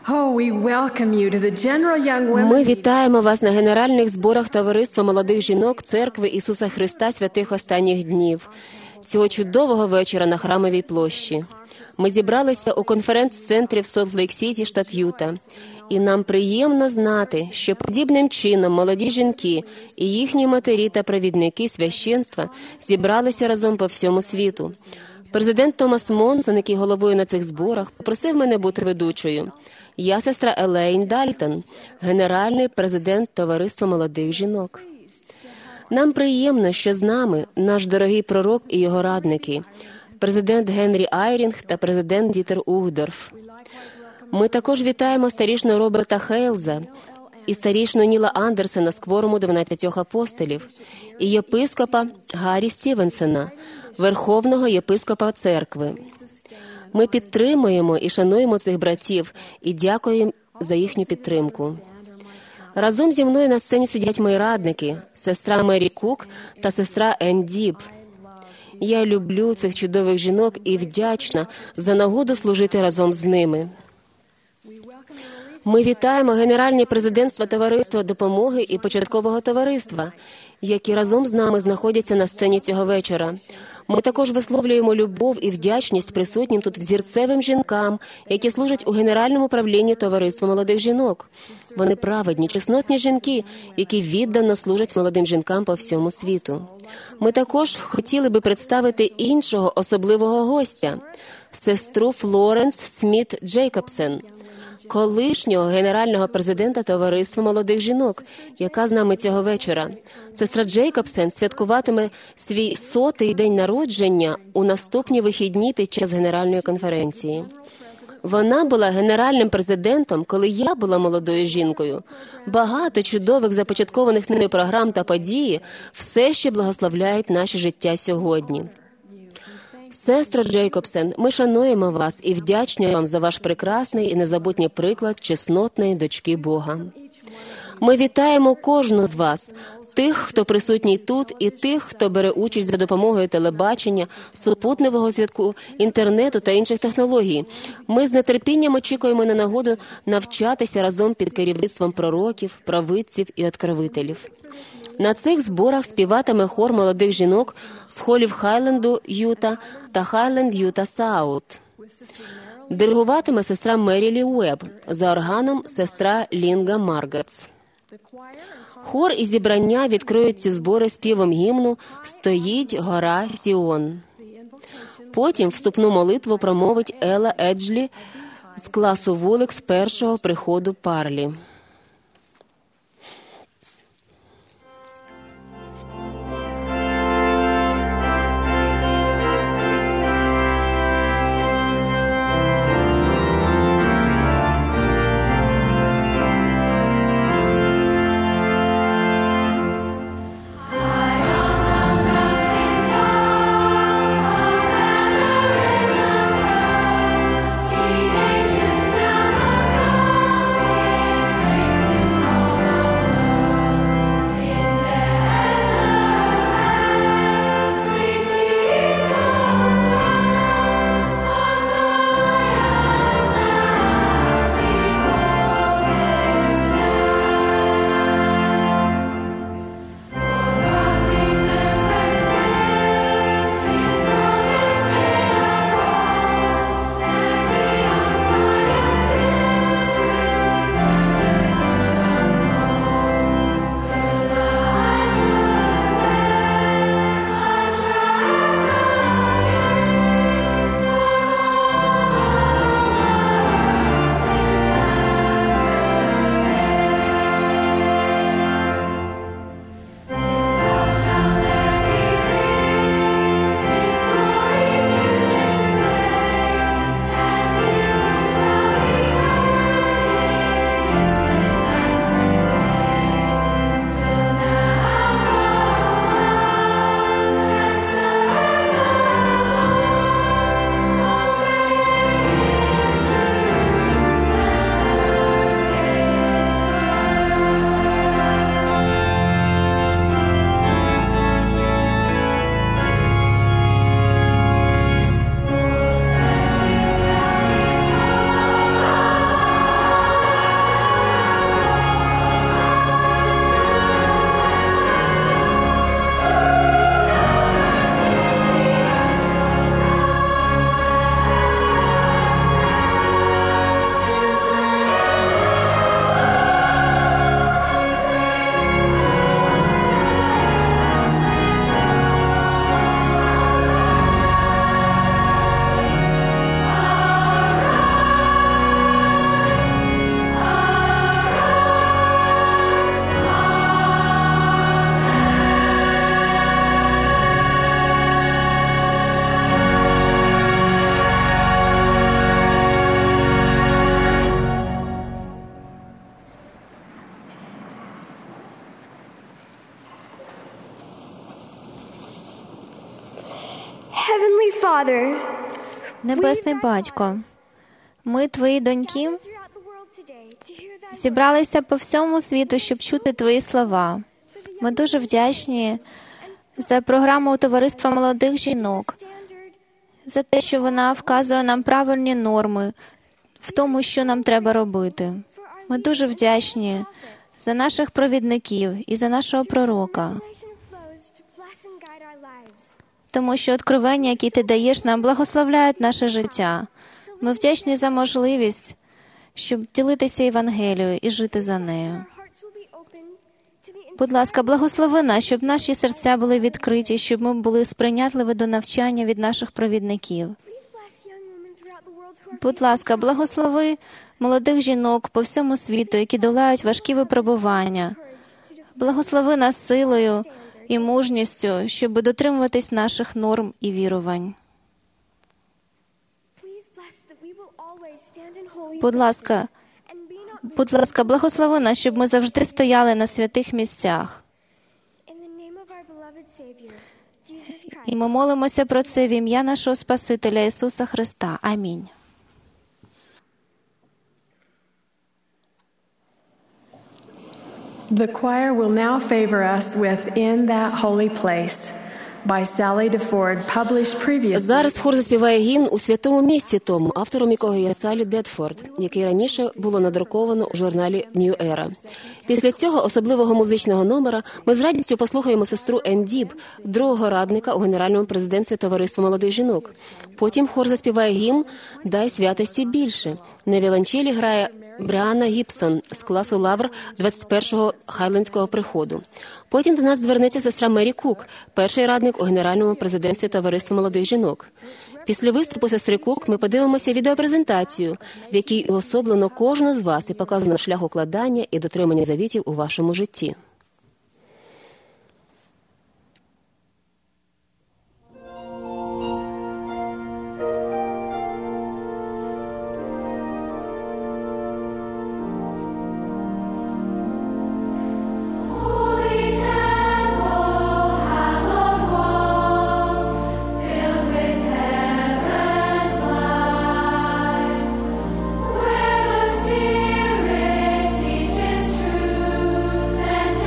Ми вітаємо вас на генеральних зборах Товариства молодих жінок Церкви Ісуса Христа святих останніх днів, цього чудового вечора на Храмовій площі. Ми зібралися у конференц-центрі в Солт-Лейк-Сіті, штат Юта. І нам приємно знати, що подібним чином молоді жінки і їхні матері та провідники священства зібралися разом по всьому світу. Президент Томас Монсон, який головує на цих зборах, попросив мене бути ведучою. Я сестра Елейн Дальтон, генеральний президент Товариства молодих жінок. Нам приємно, що з нами наш дорогий пророк і його радники, президент Генрі Айрінг та президент Дітер Ухдорф. Ми також вітаємо старішину Роберта Хейлза і старішину Ніла Андерсена з кворуму 12 апостолів і єпископа Гаррі Стівенсона, верховного єпископа церкви. Ми підтримуємо і шануємо цих братів і дякуємо за їхню підтримку. Разом зі мною на сцені сидять мої радники, сестра Мері Кук та сестра Енн Діб. Я люблю цих чудових жінок і вдячна за нагоду служити разом з ними. Ми вітаємо генеральні президентства Товариства допомоги і початкового товариства, які разом з нами знаходяться на сцені цього вечора. Ми також висловлюємо любов і вдячність присутнім тут взірцевим жінкам, які служать у Генеральному управлінні Товариства молодих жінок. Вони праведні, чеснотні жінки, які віддано служать молодим жінкам по всьому світу. Ми також хотіли би представити іншого особливого гостя – сестру Флоренс Сміт Джейкобсен, колишнього генерального президента Товариства молодих жінок, яка з нами цього вечора. Сестра Джейкобсен святкуватиме свій 100-й день народження у наступні вихідні під час генеральної конференції. Вона була генеральним президентом, коли я була молодою жінкою. Багато чудових започаткованих нею програм та події все ще благословляють наше життя сьогодні. Сестро Джейкобсен, ми шануємо вас і вдячні вам за ваш прекрасний і незабутній приклад чеснотної дочки Бога. Ми вітаємо кожну з вас, тих, хто присутній тут, і тих, хто бере участь за допомогою телебачення, супутникового зв'язку, інтернету та інших технологій. Ми з нетерпінням очікуємо на нагоду навчатися разом під керівництвом пророків, провидців і откровителів. На цих зборах співатиме хор молодих жінок з холів Хайленду, Юта та Хайленд, Юта Саут. Диригуватиме сестра Мері Лі Уеб, за органом сестра Лінга Маргетс. Хор і зібрання відкриють ці збори співом гімну «Стоїть гора Сіон». Потім вступну молитву промовить Елла Еджлі з класу вулик з першого приходу Парлі. Father, Небесний Батько, ми, Твої доньки, зібралися по всьому світу, щоб чути Твої слова. Ми дуже вдячні за програму Товариства молодих жінок, за те, що вона вказує нам правильні норми в тому, що нам треба робити. Ми дуже вдячні за наших провідників і за нашого пророка, тому що откровення, які Ти даєш нам, благословляють наше життя. Ми вдячні за можливість, щоб ділитися Євангелією і жити за нею. Будь ласка, благослови нас, щоб наші серця були відкриті, щоб ми були сприйнятливі до навчання від наших провідників. Будь ласка, благослови молодих жінок по всьому світу, які долають важкі випробування. Благослови нас силою і мужністю, щоб дотримуватись наших норм і вірувань. Будь ласка, благослови нас, щоб ми завжди стояли на святих місцях. І ми молимося про це в ім'я нашого Спасителя Ісуса Христа. Амінь. The choir will now favor us with In That Holy Place by Sally DeFord, published previously. Зараз хор заспіває гімн «У святому місці тому», автором якого є Салі Дедфорд, який раніше було надруковано у журналі New Era. Після цього особливого музичного номера ми з радістю послухаємо сестру Енн Діб, другого радника у Генеральному президентстві Товариства молодих жінок. Потім хор заспіває гімн «Дай святості більше». На віолончелі грає Бріанна Гібсон з класу Лавр 21-го Хайлендського приходу. Потім до нас звернеться сестра Мері Кук, перший радник у Генеральному президентстві Товариства молодих жінок. Після виступу сестри Кук ми подивимося відеопрезентацію, в якій уособлено кожну з вас і показано шлях укладання і дотримання завітів у вашому житті. Teaches truth and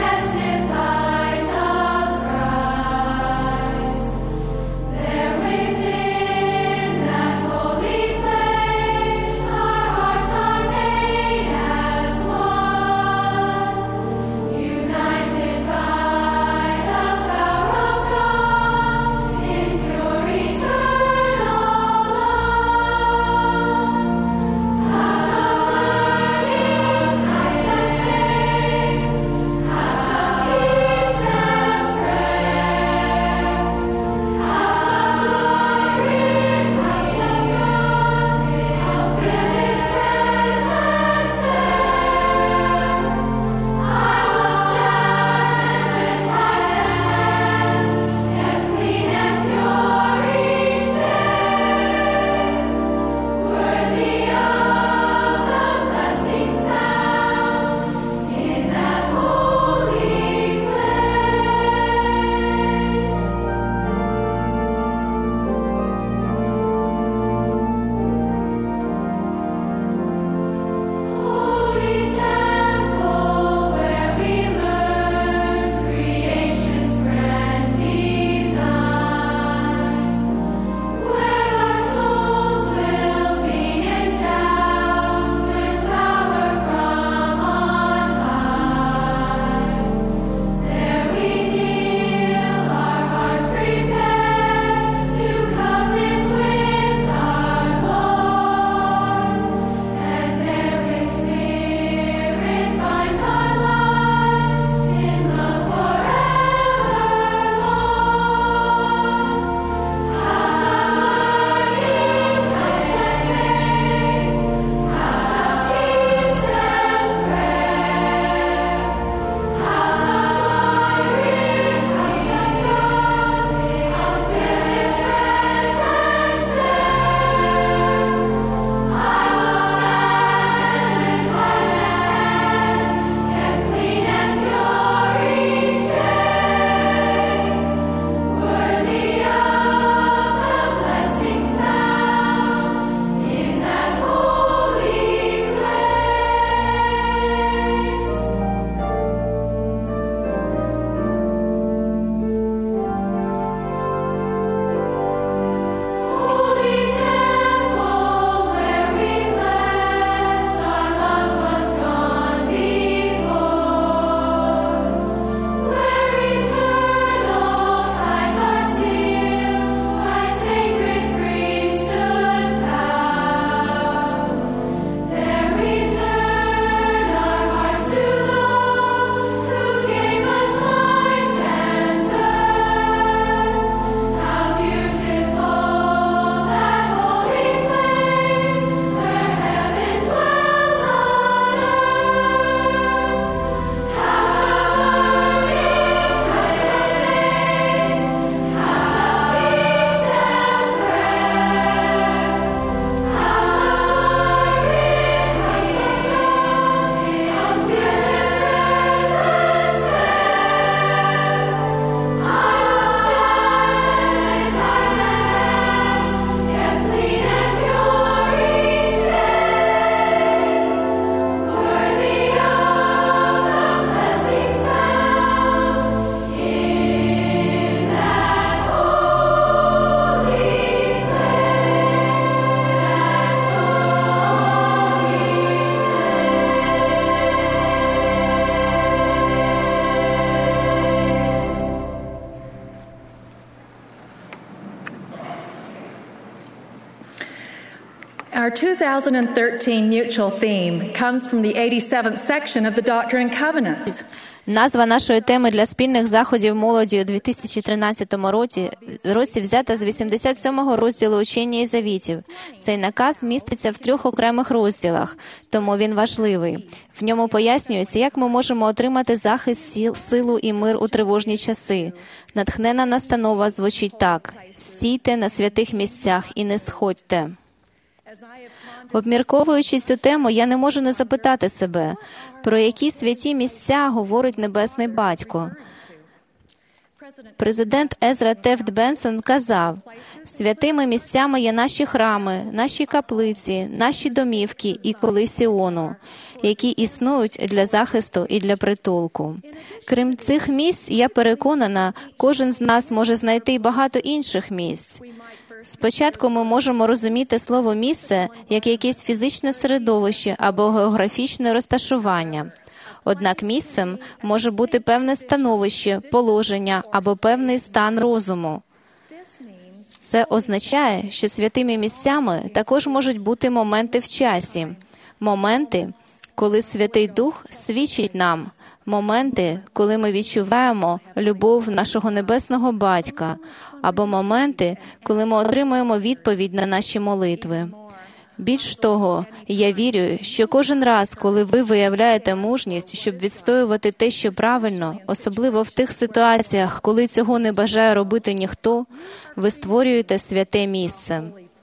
Our 2013 mutual theme comes from the 87th section of the Doctrine and Covenants. Назва нашої теми для спільних заходів молоді у 2013 році взята з 87-го розділу «Учення і завітів». Цей наказ міститься в 3 окремих розділах, тому він важливий. В ньому пояснюється, як ми можемо отримати захист, силу і мир у тривожні часи. Натхненна настанова звучить так: «Стійте на святих місцях і не сходьте». Обмірковуючи цю тему, я не можу не запитати себе, про які святі місця говорить Небесний Батько. Президент Езра Тефт Бенсон казав: «Святими місцями є наші храми, наші каплиці, наші домівки і коли Сіону, які існують для захисту і для притулку». Крім цих місць, я переконана, кожен з нас може знайти й багато інших місць. Спочатку ми можемо розуміти слово «місце» як якесь фізичне середовище або географічне розташування. Однак місцем може бути певне становище, положення або певний стан розуму. Це означає, що святими місцями також можуть бути моменти в часі. Моменти, коли Святий Дух свідчить нам. Моменти, коли ми відчуваємо любов нашого Небесного Батька. Або моменти, коли ми отримуємо відповідь на наші молитви. Більш того, я вірю, що кожен раз, коли ви виявляєте мужність, щоб відстоювати те, що правильно, особливо в тих ситуаціях, коли цього не бажає робити ніхто, ви створюєте святе місце.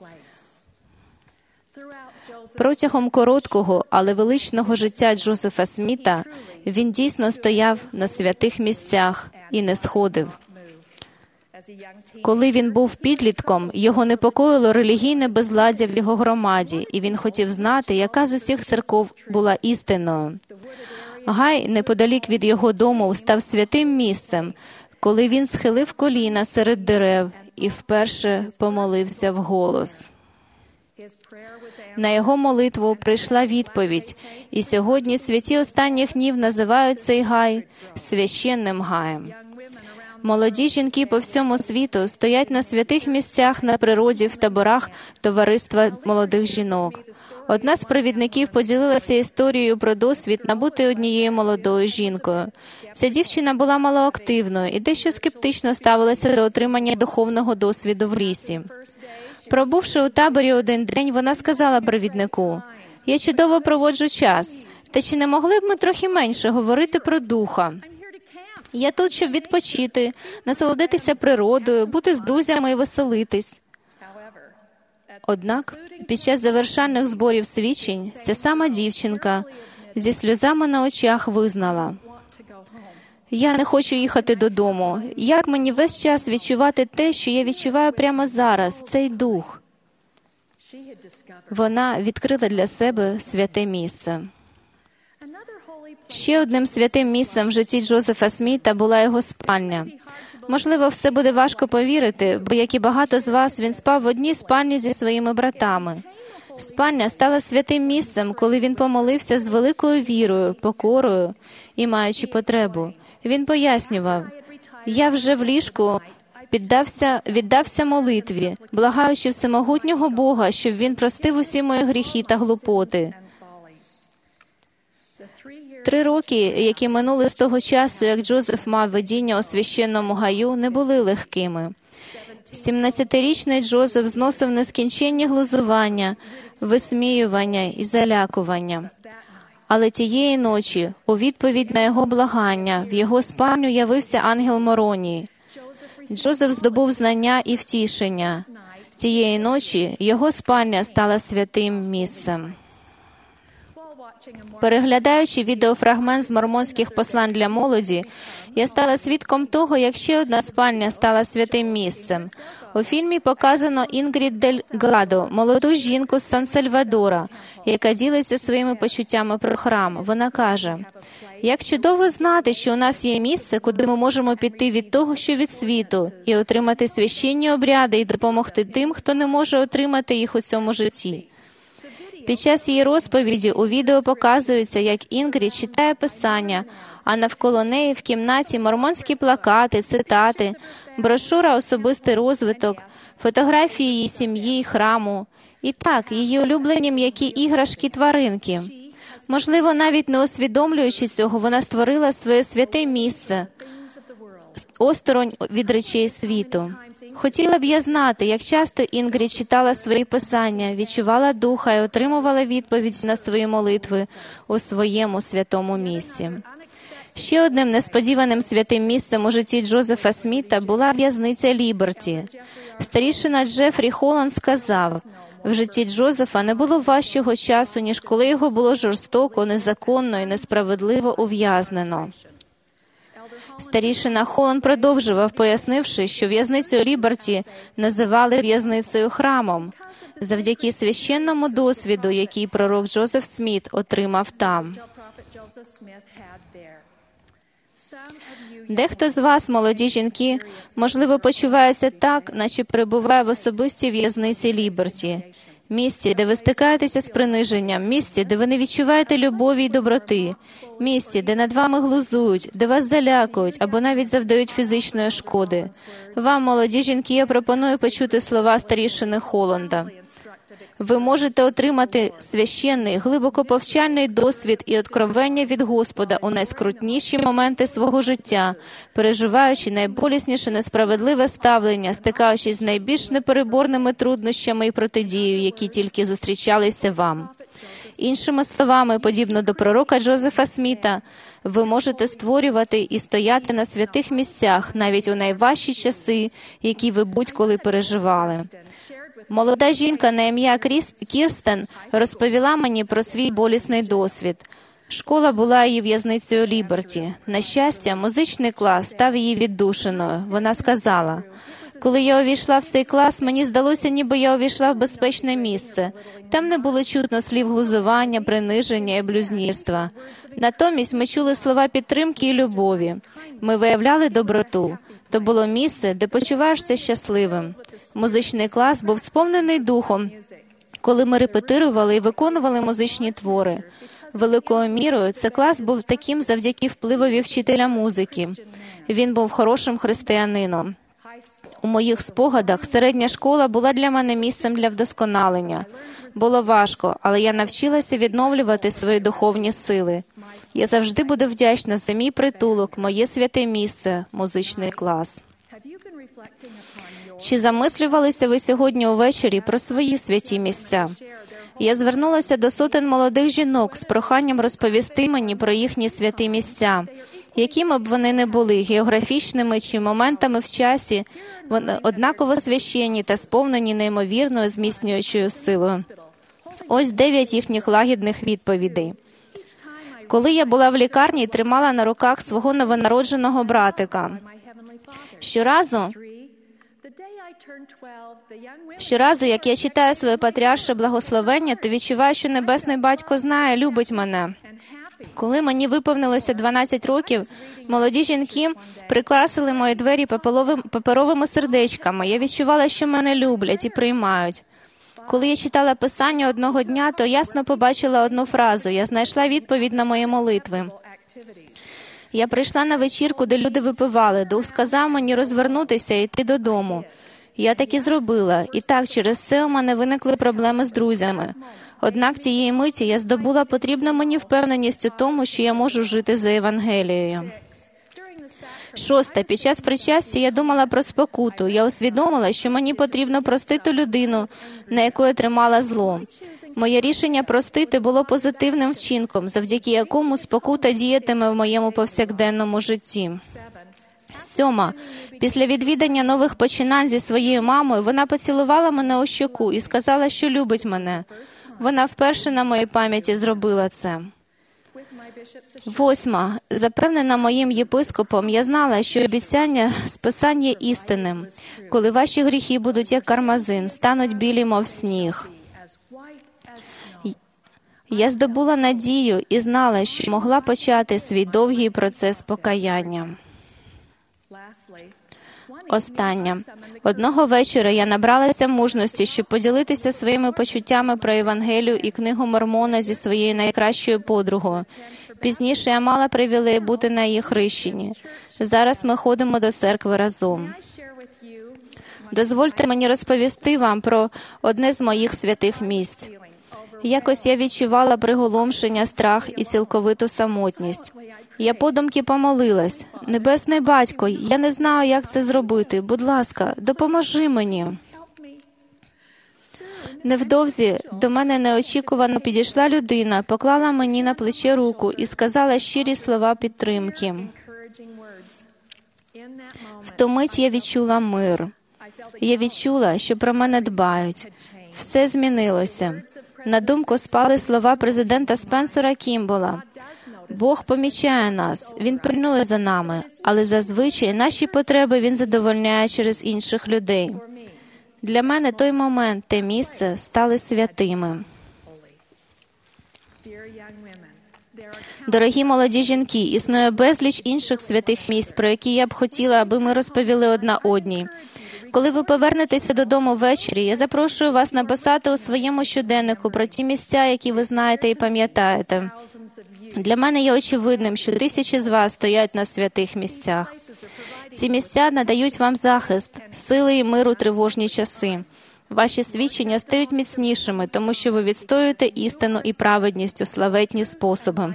Протягом короткого, але величного життя Джозефа Сміта він дійсно стояв на святих місцях і не сходив. Коли він був підлітком, його непокоїло релігійне безладдя в його громаді, і він хотів знати, яка з усіх церков була істинною. Гай, неподалік від його дому, став святим місцем, коли він схилив коліна серед дерев і вперше помолився вголос. На його молитву прийшла відповідь, і сьогодні святі останніх днів називають цей гай священним гаєм. Молоді жінки по всьому світу стоять на святих місцях на природі в таборах товариства молодих жінок. Одна з провідників поділилася історією про досвід набути однією молодою жінкою. Ця дівчина була малоактивною і дещо скептично ставилася до отримання духовного досвіду в лісі. Пробувши у таборі один день, вона сказала провіднику: «Я чудово проводжу час, та чи не могли б ми трохи менше говорити про духа? Я тут, щоб відпочити, насолодитися природою, бути з друзями і веселитись». Однак, під час завершальних зборів свідчень, ця сама дівчинка зі сльозами на очах визнала: «Я не хочу їхати додому. Як мені весь час відчувати те, що я відчуваю прямо зараз, цей дух?» Вона відкрила для себе святе місце. Ще одним святим місцем в житті Джозефа Сміта була його спальня. Можливо, в це буде важко повірити, бо, як і багато з вас, він спав в одній спальні зі своїми братами. Спальня стала святим місцем, коли він помолився з великою вірою, покорою і маючи потребу. Він пояснював: «Я вже в ліжку віддався молитві, благаючи всемогутнього Бога, щоб він простив усі мої гріхи та глупоти». 3 роки, які минули з того часу, як Джозеф мав видіння у священному гаю, не були легкими. 17-річний Джозеф зносив нескінченні глузування, висміювання і залякування. Але тієї ночі, у відповідь на його благання, в його спальню явився ангел Моронії. Джозеф здобув знання і втішення. Тієї ночі його спальня стала святим місцем. Переглядаючи відеофрагмент з мормонських послань для молоді, я стала свідком того, як ще одна спальня стала святим місцем. У фільмі показано Інгрід Дельгадо, молоду жінку з Сан-Сальвадора, яка ділиться своїми почуттями про храм. Вона каже: «Як чудово знати, що у нас є місце, куди ми можемо піти від того, що від світу, і отримати священні обряди і допомогти тим, хто не може отримати їх у цьому житті». Під час її розповіді у відео показується, як Інгрід читає Писання, а навколо неї в кімнаті мормонські плакати, цитати, брошура «Особистий розвиток», фотографії її сім'ї й храму. І так, її улюблені м'які іграшки-тваринки. Можливо, навіть не усвідомлюючи цього, вона створила своє святе місце осторонь від речей світу. Хотіла б я знати, як часто Інгрід читала свої писання, відчувала духа і отримувала відповіді на свої молитви у своєму святому місці. Ще одним несподіваним святим місцем у житті Джозефа Сміта була в'язниця Ліберті. Старішина Джефрі Холланд сказав, в житті Джозефа не було важчого часу, ніж коли його було жорстоко, незаконно і несправедливо ув'язнено. Старішина Холланд продовжував, пояснивши, що в'язницю Ліберті називали в'язницею-храмом, завдяки священному досвіду, який пророк Джозеф Сміт отримав там. Дехто з вас, молоді жінки, можливо, почувається так, наче перебуває в особистій в'язниці Ліберті. Місці, де ви стикаєтеся з приниженням, місці, де ви не відчуваєте любові й доброти, місці, де над вами глузують, де вас залякують або навіть завдають фізичної шкоди. Вам, молоді жінки, я пропоную почути слова старішини Холланда. Ви можете отримати священний, глибоко повчальний досвід і откровення від Господа у найскрутніші моменти свого життя, переживаючи найболісніше несправедливе ставлення, стикаючись з найбільш непереборними труднощами і протидією, які тільки зустрічалися вам. Іншими словами, подібно до пророка Джозефа Сміта, ви можете створювати і стояти на святих місцях навіть у найважчі часи, які ви будь-коли переживали. Молода жінка на ім'я Кірстен розповіла мені про свій болісний досвід. Школа була її в'язницею Ліберті. На щастя, музичний клас став її віддушиною. Вона сказала, коли я увійшла в цей клас, мені здалося, ніби я увійшла в безпечне місце. Там не було чутно слів глузування, приниження і блюзнірства. Натомість ми чули слова підтримки і любові. Ми виявляли доброту. То було місце, де почуваєшся щасливим. Музичний клас був сповнений духом, коли ми репетирували і виконували музичні твори. Великою мірою цей клас був таким завдяки впливові вчителя музики. Він був хорошим християнином. У моїх спогадах середня школа була для мене місцем для вдосконалення. Було важко, але я навчилася відновлювати свої духовні сили. Я завжди буду вдячна за мій притулок, моє святе місце, музичний клас. Чи замислювалися ви сьогодні увечері про свої святі місця? Я звернулася до сотень молодих жінок з проханням розповісти мені про їхні святі місця. Якими б вони не були, географічними чи моментами в часі, вони однаково священні та сповнені неймовірною зміцнюючою силою. Ось 9 їхніх лагідних відповідей. Коли я була в лікарні і тримала на руках свого новонародженого братика, щоразу, як я читаю своє патріарше благословення, то відчуваю, що Небесний Батько знає, любить мене. Коли мені виповнилося 12 років, молоді жінки прикрасили мої двері паперовими сердечками. Я відчувала, що мене люблять і приймають. Коли я читала Писання одного дня, то ясно побачила одну фразу. Я знайшла відповідь на мої молитви. Я прийшла на вечірку, де люди випивали. Дух сказав мені розвернутися і йти додому. Я так і зробила. І так, через це у мене виникли проблеми з друзями. Однак тієї миті я здобула потрібну мені впевненість у тому, що я можу жити за Євангелією. 6. Під час причастя я думала про спокуту. Я усвідомила, що мені потрібно простити людину, на яку я тримала зло. Моє рішення простити було позитивним вчинком, завдяки якому спокута діятиме в моєму повсякденному житті. 7. Після відвідання нових починань зі своєю мамою, вона поцілувала мене у щоку і сказала, що любить мене. Вона вперше на моїй пам'яті зробила це. 8. Запевнена моїм єпископом, я знала, що обіцяння з Писань є істинним. Коли ваші гріхи будуть як кармазин, стануть білі, мов сніг. Я здобула надію і знала, що могла почати свій довгий процес покаяння. Останнє. Одного вечора я набралася мужності, щоб поділитися своїми почуттями про Євангелію і книгу Мормона зі своєю найкращою подругою. Пізніше я мала привілей бути на її хрещенні. Зараз ми ходимо до церкви разом. Дозвольте мені розповісти вам про одне з моїх святих місць. Якось я відчувала приголомшення, страх і цілковиту самотність. Я подумки помолилась. «Небесний Батько, я не знаю, як це зробити. Будь ласка, допоможи мені». Невдовзі до мене неочікувано підійшла людина, поклала мені на плече руку і сказала щирі слова підтримки. В ту мить я відчула мир. Я відчула, що про мене дбають. Все змінилося. На думку спали слова президента Спенсера Кімбола. Бог помічає нас, Він пильнує за нами, але зазвичай наші потреби Він задовольняє через інших людей. Для мене той момент, те місце стали святими. Дорогі молоді жінки, існує безліч інших святих місць, про які я б хотіла, аби ми розповіли одна одній. Коли ви повернетеся додому ввечері, я запрошую вас написати у своєму щоденнику про ті місця, які ви знаєте і пам'ятаєте. Для мене є очевидним, що тисячі з вас стоять на святих місцях. Ці місця надають вам захист, сили і мир у тривожні часи. Ваші свідчення стають міцнішими, тому що ви відстоюєте істину і праведність у славетні способи.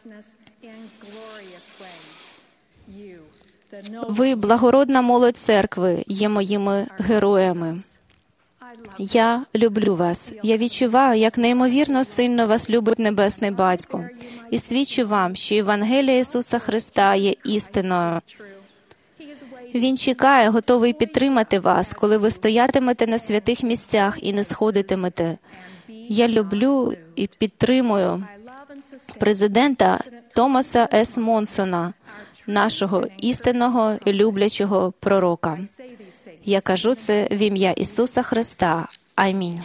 Ви, благородна молодь церкви, є моїми героями. Я люблю вас. Я відчуваю, як неймовірно сильно вас любить Небесний Батько. І свідчу вам, що Євангелія Ісуса Христа є істиною. Він чекає, готовий підтримати вас, коли ви стоятимете на святих місцях і не сходитимете. Я люблю і підтримую президента Томаса С. Монсона, нашого істинного і люблячого пророка. Я кажу це в ім'я Ісуса Христа. Амінь.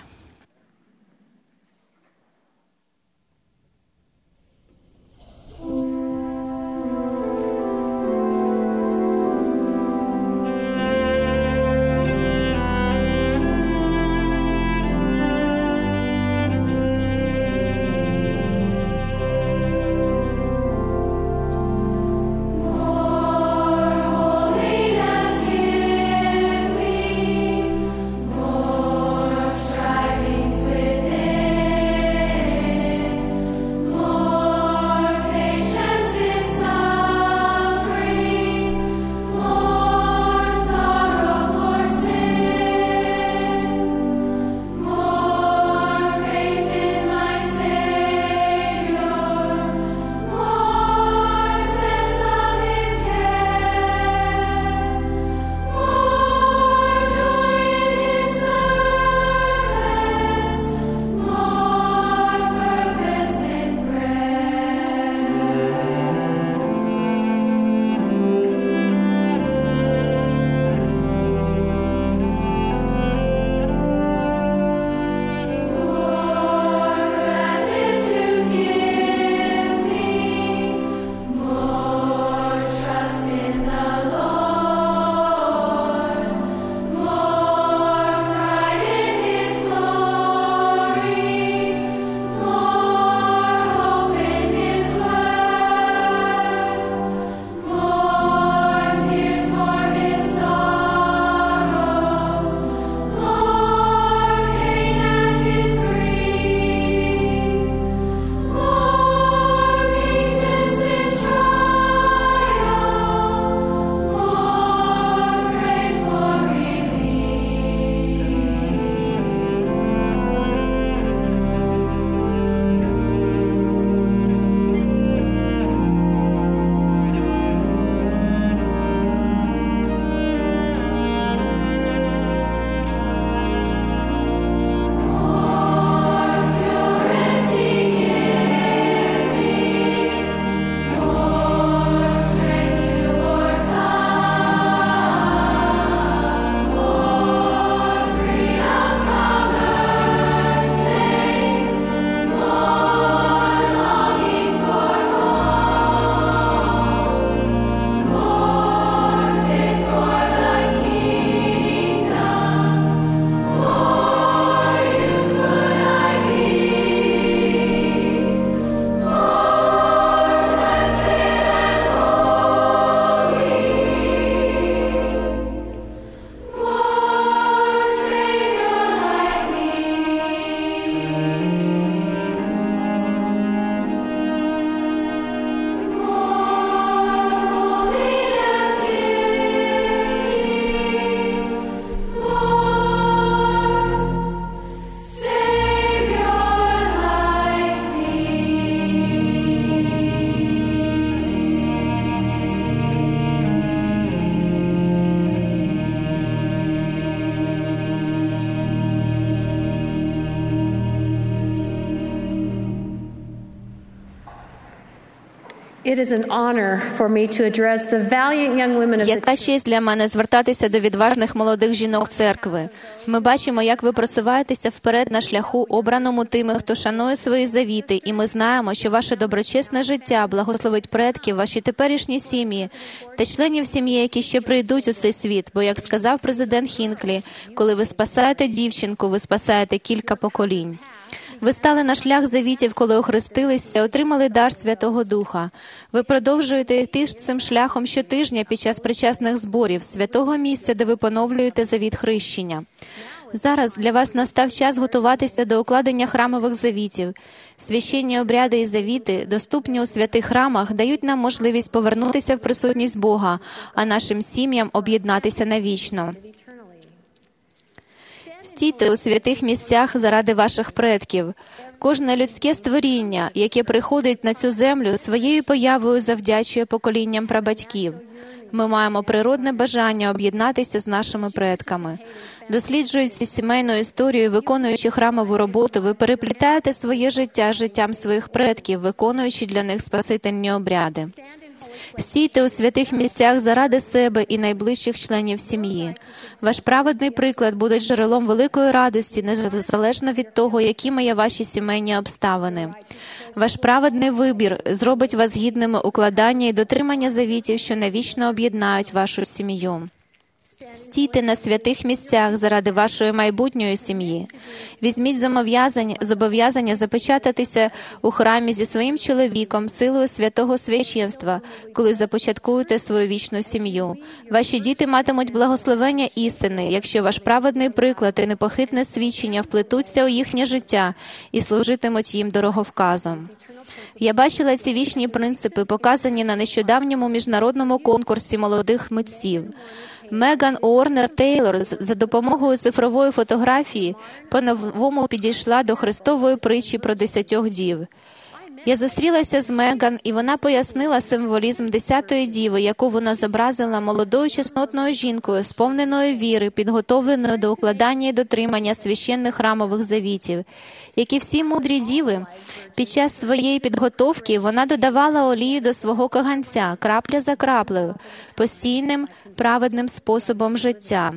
Strife It is an honor for me to address the valiant young women of the Яка честь для мене звертатися до відважних молодих жінок церкви. Ми бачимо, як ви просуваєтеся вперед на шляху, обраному тими, хто шанує свої завіти, і ми знаємо, що ваше доброчесне життя благословить предків, ваші теперішні сім'ї та членів сім'ї, які ще прийдуть у цей світ. Бо, як сказав президент Хінклі, коли ви спасаєте дівчинку, ви спасаєте кілька поколінь. Ви стали на шлях завітів, коли охрестилися, отримали дар Святого Духа. Ви продовжуєте йти цим шляхом щотижня під час причасних зборів, святого місця, де ви поновлюєте завіт хрещення. Зараз для вас настав час готуватися до укладення храмових завітів. Священні обряди і завіти, доступні у святих храмах, дають нам можливість повернутися в присутність Бога, а нашим сім'ям об'єднатися навічно. Стійте у святих місцях заради ваших предків. Кожне людське створіння, яке приходить на цю землю, своєю появою завдячує поколінням прабатьків. Ми маємо природне бажання об'єднатися з нашими предками. Досліджуючи сімейну історію, виконуючи храмову роботу, ви переплітаєте своє життя з життям своїх предків, виконуючи для них спасительні обряди. Стійте у святих місцях заради себе і найближчих членів сім'ї. Ваш праведний приклад буде джерелом великої радості, незалежно від того, якими є ваші сімейні обставини. Ваш праведний вибір зробить вас гідними укладання і дотримання завітів, що навічно об'єднають вашу сім'ю. Стійте на святих місцях заради вашої майбутньої сім'ї. Візьміть зобов'язання запечататися у храмі зі своїм чоловіком силою святого священства, коли започаткуєте свою вічну сім'ю. Ваші діти матимуть благословення істини, якщо ваш праведний приклад і непохитне свідчення вплетуться у їхнє життя і служитимуть їм дороговказом. Я бачила ці вічні принципи, показані на нещодавньому міжнародному конкурсі молодих митців. Меган Уорнер Тейлор за допомогою цифрової фотографії по-новому підійшла до Христової притчі про 10 дів. Я зустрілася з Меган, і вона пояснила символізм 10-ї діви, яку вона зобразила молодою чеснотною жінкою, сповненою віри, підготовленою до укладання і дотримання священних храмових завітів. Як і всі мудрі діви, під час своєї підготовки вона додавала олію до свого каганця, крапля за краплею, постійним, праведним способом життя.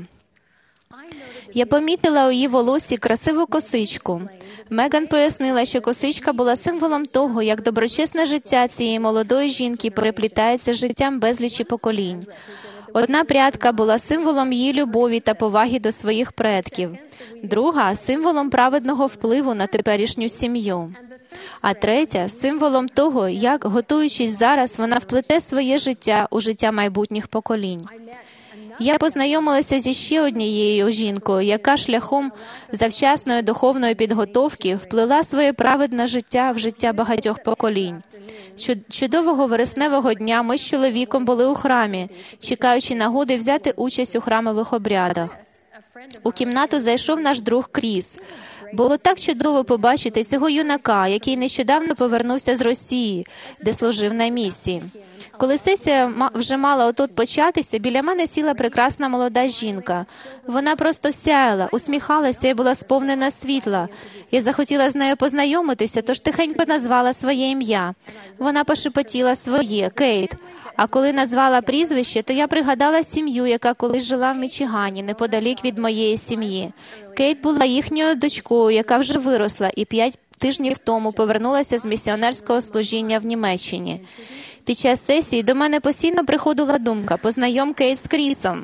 Я помітила у її волосі красиву косичку. Меган пояснила, що косичка була символом того, як доброчесне життя цієї молодої жінки переплітається з життям безлічі поколінь. Одна прядка була символом її любові та поваги до своїх предків, друга – символом праведного впливу на теперішню сім'ю, а третя – символом того, як, готуючись зараз, вона вплете своє життя у життя майбутніх поколінь. Я познайомилася зі ще однією жінкою, яка шляхом завчасної духовної підготовки вплила своє праведне життя в життя багатьох поколінь. Чудового вересневого дня ми з чоловіком були у храмі, чекаючи нагоди взяти участь у храмових обрядах. У кімнату зайшов наш друг Кріс. Було так чудово побачити цього юнака, який нещодавно повернувся з Росії, де служив на місії. Коли сесія вже мала от-от початися, біля мене сіла прекрасна молода жінка. Вона просто сяяла, усміхалася і була сповнена світла. Я захотіла з нею познайомитися, тож тихенько назвала своє ім'я. Вона пошепотіла своє – Кейт. А коли назвала прізвище, то я пригадала сім'ю, яка колись жила в Мічигані, неподалік від моєї сім'ї. Кейт була їхньою дочкою, яка вже виросла, і 5 тижнів тому повернулася з місіонерського служіння в Німеччині. Під час сесії до мене постійно приходила думка «познайом Кейт з Крісом».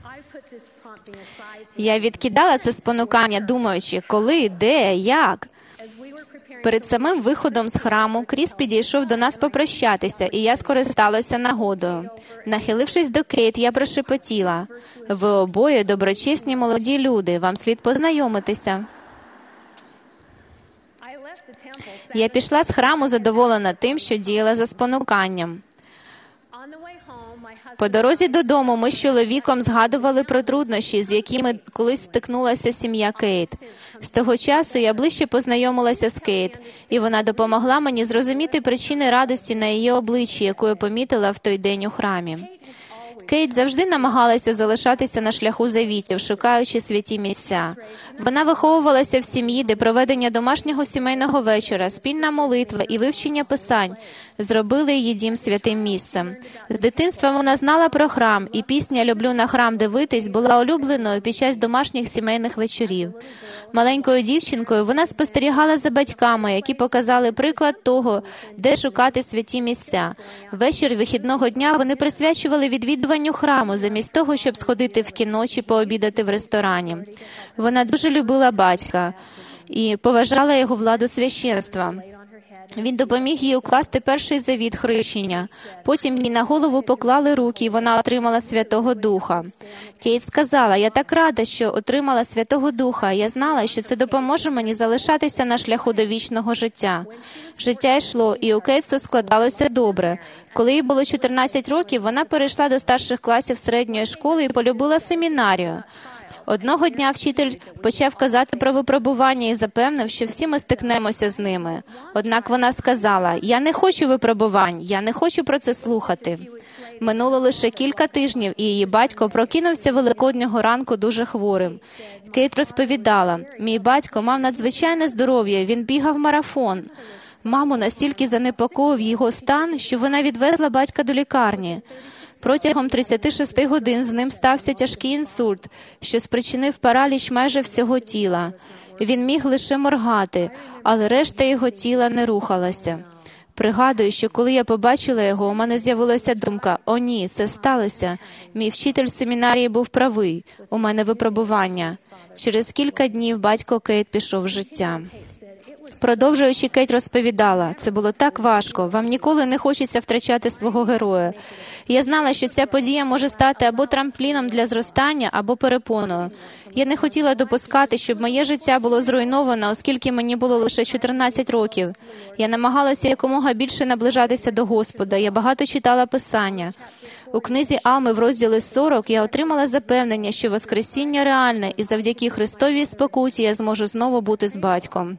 Я відкидала це спонукання, думаючи, коли, де, як. Перед самим виходом з храму Кріс підійшов до нас попрощатися, і я скористалася нагодою. Нахилившись до Кейт, я прошепотіла: «Ви обоє доброчесні молоді люди, вам слід познайомитися». Я пішла з храму задоволена тим, що діяла за спонуканням. По дорозі додому ми з чоловіком згадували про труднощі, з якими колись стикнулася сім'я Кейт. З того часу я ближче познайомилася з Кейт, і вона допомогла мені зрозуміти причини радості на її обличчі, яку я помітила в той день у храмі. Кейт завжди намагалася залишатися на шляху завітів, шукаючи святі місця. Вона виховувалася в сім'ї, де проведення домашнього сімейного вечора, спільна молитва і вивчення писань зробили її дім святим місцем. З дитинства вона знала про храм, і пісня «Люблю на храм дивитись» була улюбленою під час домашніх сімейних вечорів. Маленькою дівчинкою вона спостерігала за батьками, які показали приклад того, де шукати святі місця. Вечір вихідного дня вони присвячували відвідуванню храму, замість того, щоб сходити в кіно чи пообідати в ресторані. Вона дуже любила батька і поважала його владу священства. Він допоміг їй укласти перший завіт хрещення. Потім їй на голову поклали руки, і вона отримала Святого Духа. Кейт сказала: «Я так рада, що отримала Святого Духа. Я знала, що це допоможе мені залишатися на шляху до вічного життя». Життя йшло, і у Кейт все складалося добре. Коли їй було 14 років, вона перейшла до старших класів середньої школи і полюбила семінарію. Одного дня вчитель почав казати про випробування і запевнив, що всі ми стикнемося з ними. Однак вона сказала: «Я не хочу випробувань, я не хочу про це слухати». Минуло лише кілька тижнів, і її батько прокинувся великоднього ранку дуже хворим. Кейт розповідала: «Мій батько мав надзвичайне здоров'я, він бігав марафон». Маму настільки занепокоїв його стан, що вона відвезла батька до лікарні. Протягом 36 годин з ним стався тяжкий інсульт, що спричинив параліч майже всього тіла. Він міг лише моргати, але решта його тіла не рухалася. Пригадую, що коли я побачила його, у мене з'явилася думка: «О ні, це сталося. Мій вчитель семінарії був правий. У мене випробування». Через кілька днів батько Кейт пішов з життя. Продовжуючи, Кейт розповідала: «Це було так важко, вам ніколи не хочеться втрачати свого героя. Я знала, що ця подія може стати або трампліном для зростання, або перепоною. Я не хотіла допускати, щоб моє життя було зруйновано, оскільки мені було лише 14 років. Я намагалася якомога більше наближатися до Господа, я багато читала Писання. У книзі Алми в розділі 40 я отримала запевнення, що Воскресіння реальне, і завдяки Христовій спокуті я зможу знову бути з батьком.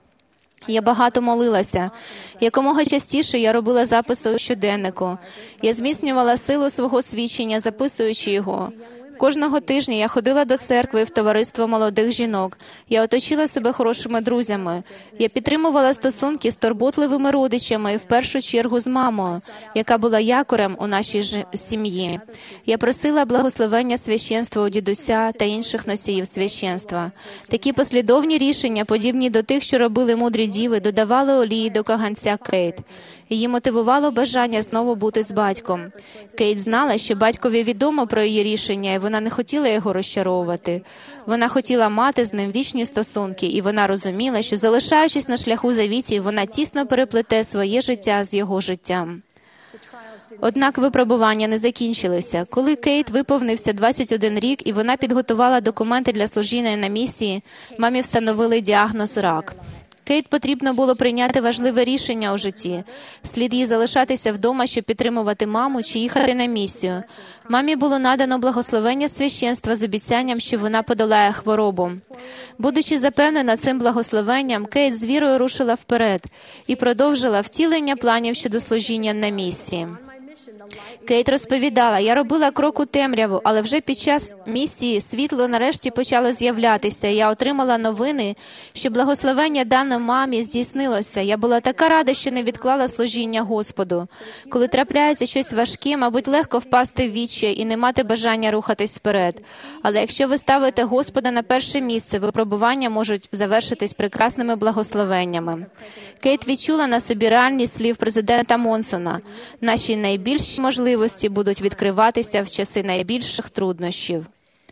Я багато молилася. Якомога частіше я робила записи у щоденнику. Я зміцнювала силу свого свідчення, записуючи його. Кожного тижня я ходила до церкви в товариство молодих жінок. Я оточила себе хорошими друзями. Я підтримувала стосунки з турботливими родичами і в першу чергу з мамою, яка була якорем у нашій сім'ї. Я просила благословення священства у дідуся та інших носіїв священства. Такі послідовні рішення, подібні до тих, що робили мудрі діви, додавали олії до каганця Кейт. Її мотивувало бажання знову бути з батьком. Кейт знала, що батькові відомо про її рішення, і вона не хотіла його розчаровувати. Вона хотіла мати з ним вічні стосунки, і вона розуміла, що, залишаючись на шляху завітів, вона тісно переплете своє життя з його життям. Однак випробування не закінчилися. Коли Кейт виповнився 21 рік і вона підготувала документи для служіння на місії, мамі встановили діагноз «рак». Кейт потрібно було прийняти важливе рішення у житті. Слід їй залишатися вдома, щоб підтримувати маму, чи їхати на місію. Мамі було надано благословення священства з обіцянням, що вона подолає хворобу. Будучи запевнена цим благословенням, Кейт з вірою рушила вперед і продовжила втілення планів щодо служіння на місії. Кейт розповідала: «Я робила крок у темряву, але вже під час місії світло нарешті почало з'являтися. Я отримала новини, що благословення дане мамі здійснилося. Я була така рада, що не відклала служіння Господу. Коли трапляється щось важке, мабуть, легко впасти в відчай і не мати бажання рухатись вперед. Але якщо ви ставите Господа на перше місце, випробування можуть завершитись прекрасними благословеннями». Кейт відчула на собі реальність слів президента Монсона: «Наші найбільші можливості будуть відкриватися в часи найбільших труднощів».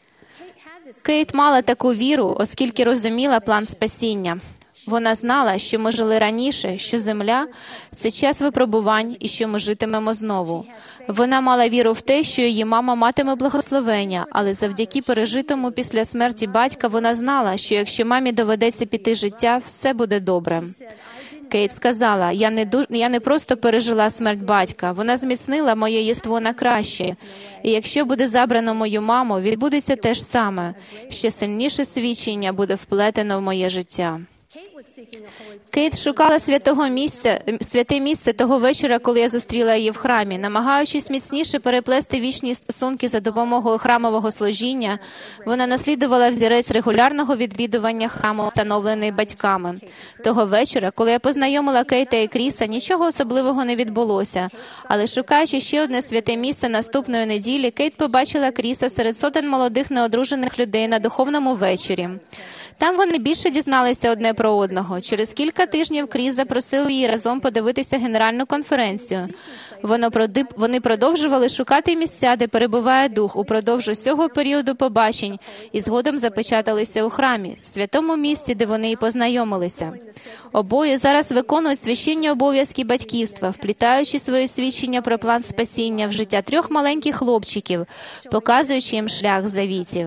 Кейт мала таку віру, оскільки розуміла план спасіння. Вона знала, що ми жили раніше, що земля – це час випробувань і що ми житимемо знову. Вона мала віру в те, що її мама матиме благословення, але завдяки пережитому після смерті батька вона знала, що якщо мамі доведеться піти з життя, все буде добре. Кейт сказала: «Я не просто пережила смерть батька, вона зміцнила моє єство на краще. І якщо буде забрано мою маму, відбудеться те ж саме. Ще сильніше свідчення буде вплетено в моє життя». Кейт шукала святе місце того вечора, коли я зустріла її в храмі. Намагаючись міцніше переплести вічні стосунки за допомогою храмового служіння, вона наслідувала взірець регулярного відвідування храму, встановлений батьками. Того вечора, коли я познайомила Кейта і Кріса, нічого особливого не відбулося. Але шукаючи ще одне святе місце наступної неділі, Кейт побачила Кріса серед сотень молодих неодружених людей на духовному вечорі. Там вони більше дізналися одне про одного. Через кілька тижнів Кріс запросив її разом подивитися генеральну конференцію. Вони продовжували шукати місця, де перебуває дух, упродовж усього періоду побачень, і згодом запечаталися у храмі, святому місці, де вони і познайомилися. Обоє зараз виконують священні обов'язки батьківства, вплітаючи свої свідчення про план спасіння в життя 3 маленьких хлопчиків, показуючи їм шлях завітів.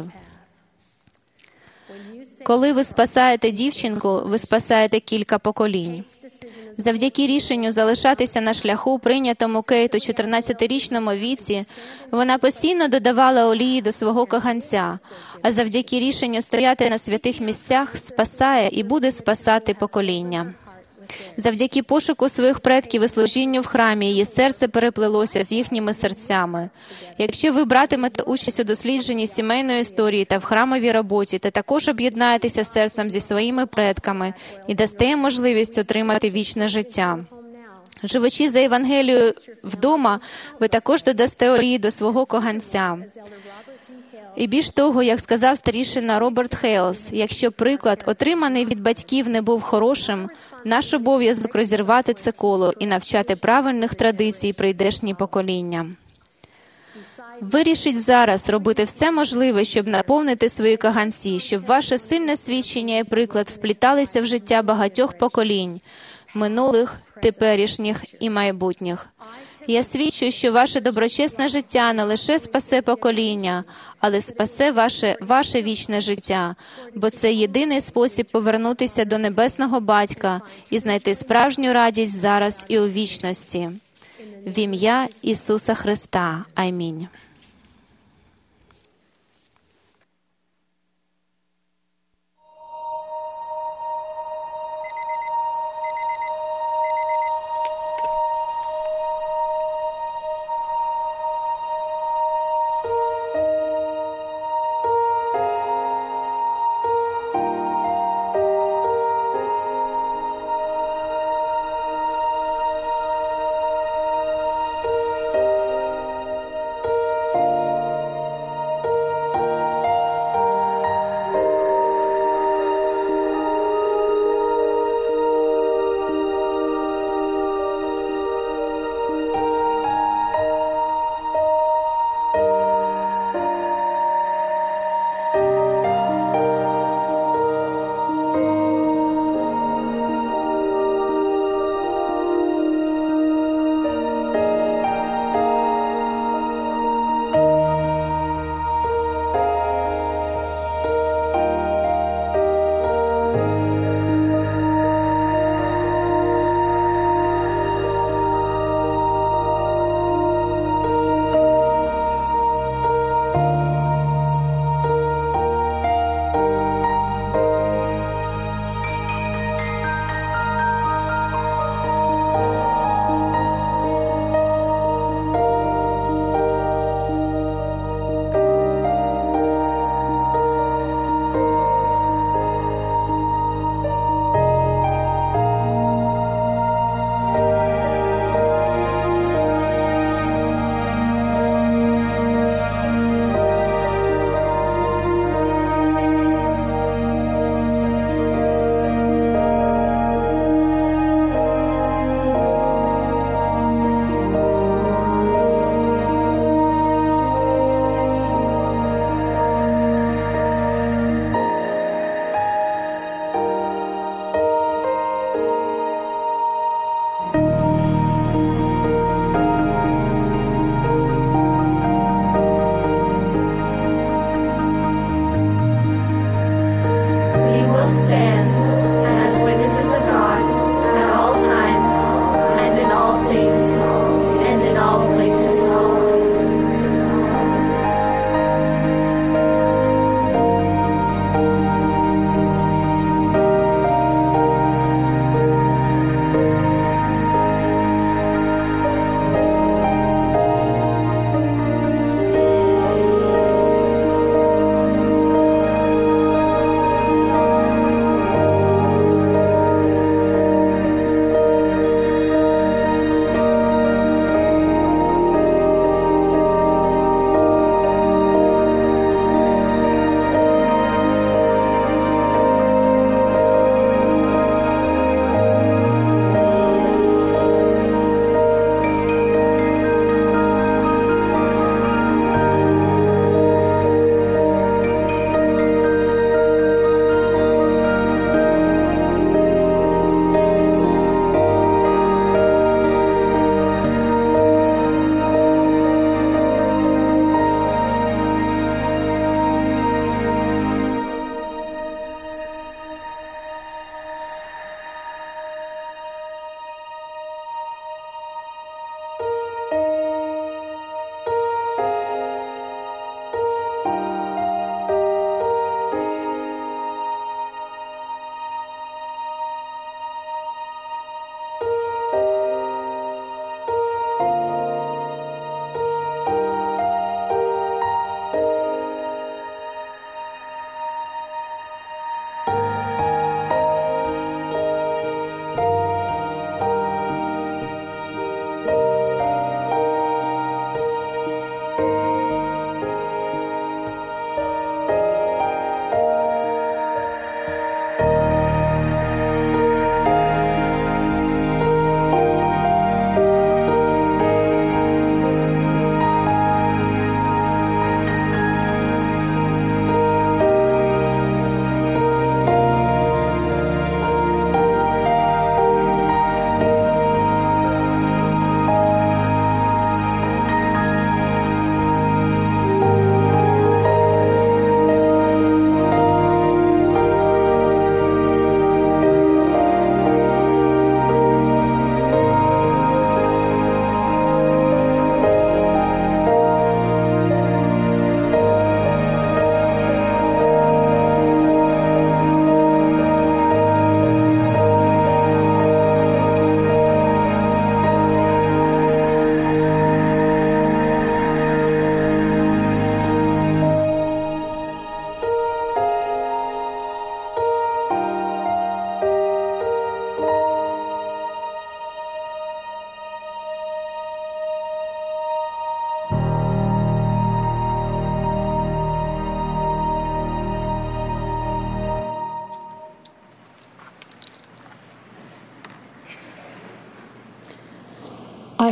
Коли ви спасаєте дівчинку, ви спасаєте кілька поколінь. Завдяки рішенню залишатися на шляху, прийнятому Кейт у 14-річному віці, вона постійно додавала олії до свого каганця, а завдяки рішенню стояти на святих місцях спасає і буде спасати покоління. Завдяки пошуку своїх предків і служінню в храмі її серце переплелося з їхніми серцями. Якщо ви братимете участь у дослідженні сімейної історії та в храмовій роботі, то також об'єднаєтеся серцем зі своїми предками і дасте їм можливість отримати вічне життя. Живучи за Євангелією вдома, ви також додасте олії до свого каганця. І більш того, як сказав старішина Роберт Хейлс, якщо приклад, отриманий від батьків, не був хорошим, наш обов'язок розірвати це коло і навчати правильних традицій прийдешні покоління. Вирішіть зараз робити все можливе, щоб наповнити свої каганці, щоб ваше сильне свідчення і приклад впліталися в життя багатьох поколінь, минулих, теперішніх і майбутніх. Я свідчу, що ваше доброчесне життя не лише спасе покоління, але спасе ваше вічне життя, бо це єдиний спосіб повернутися до Небесного Батька і знайти справжню радість зараз і у вічності. В ім'я Ісуса Христа. Амінь.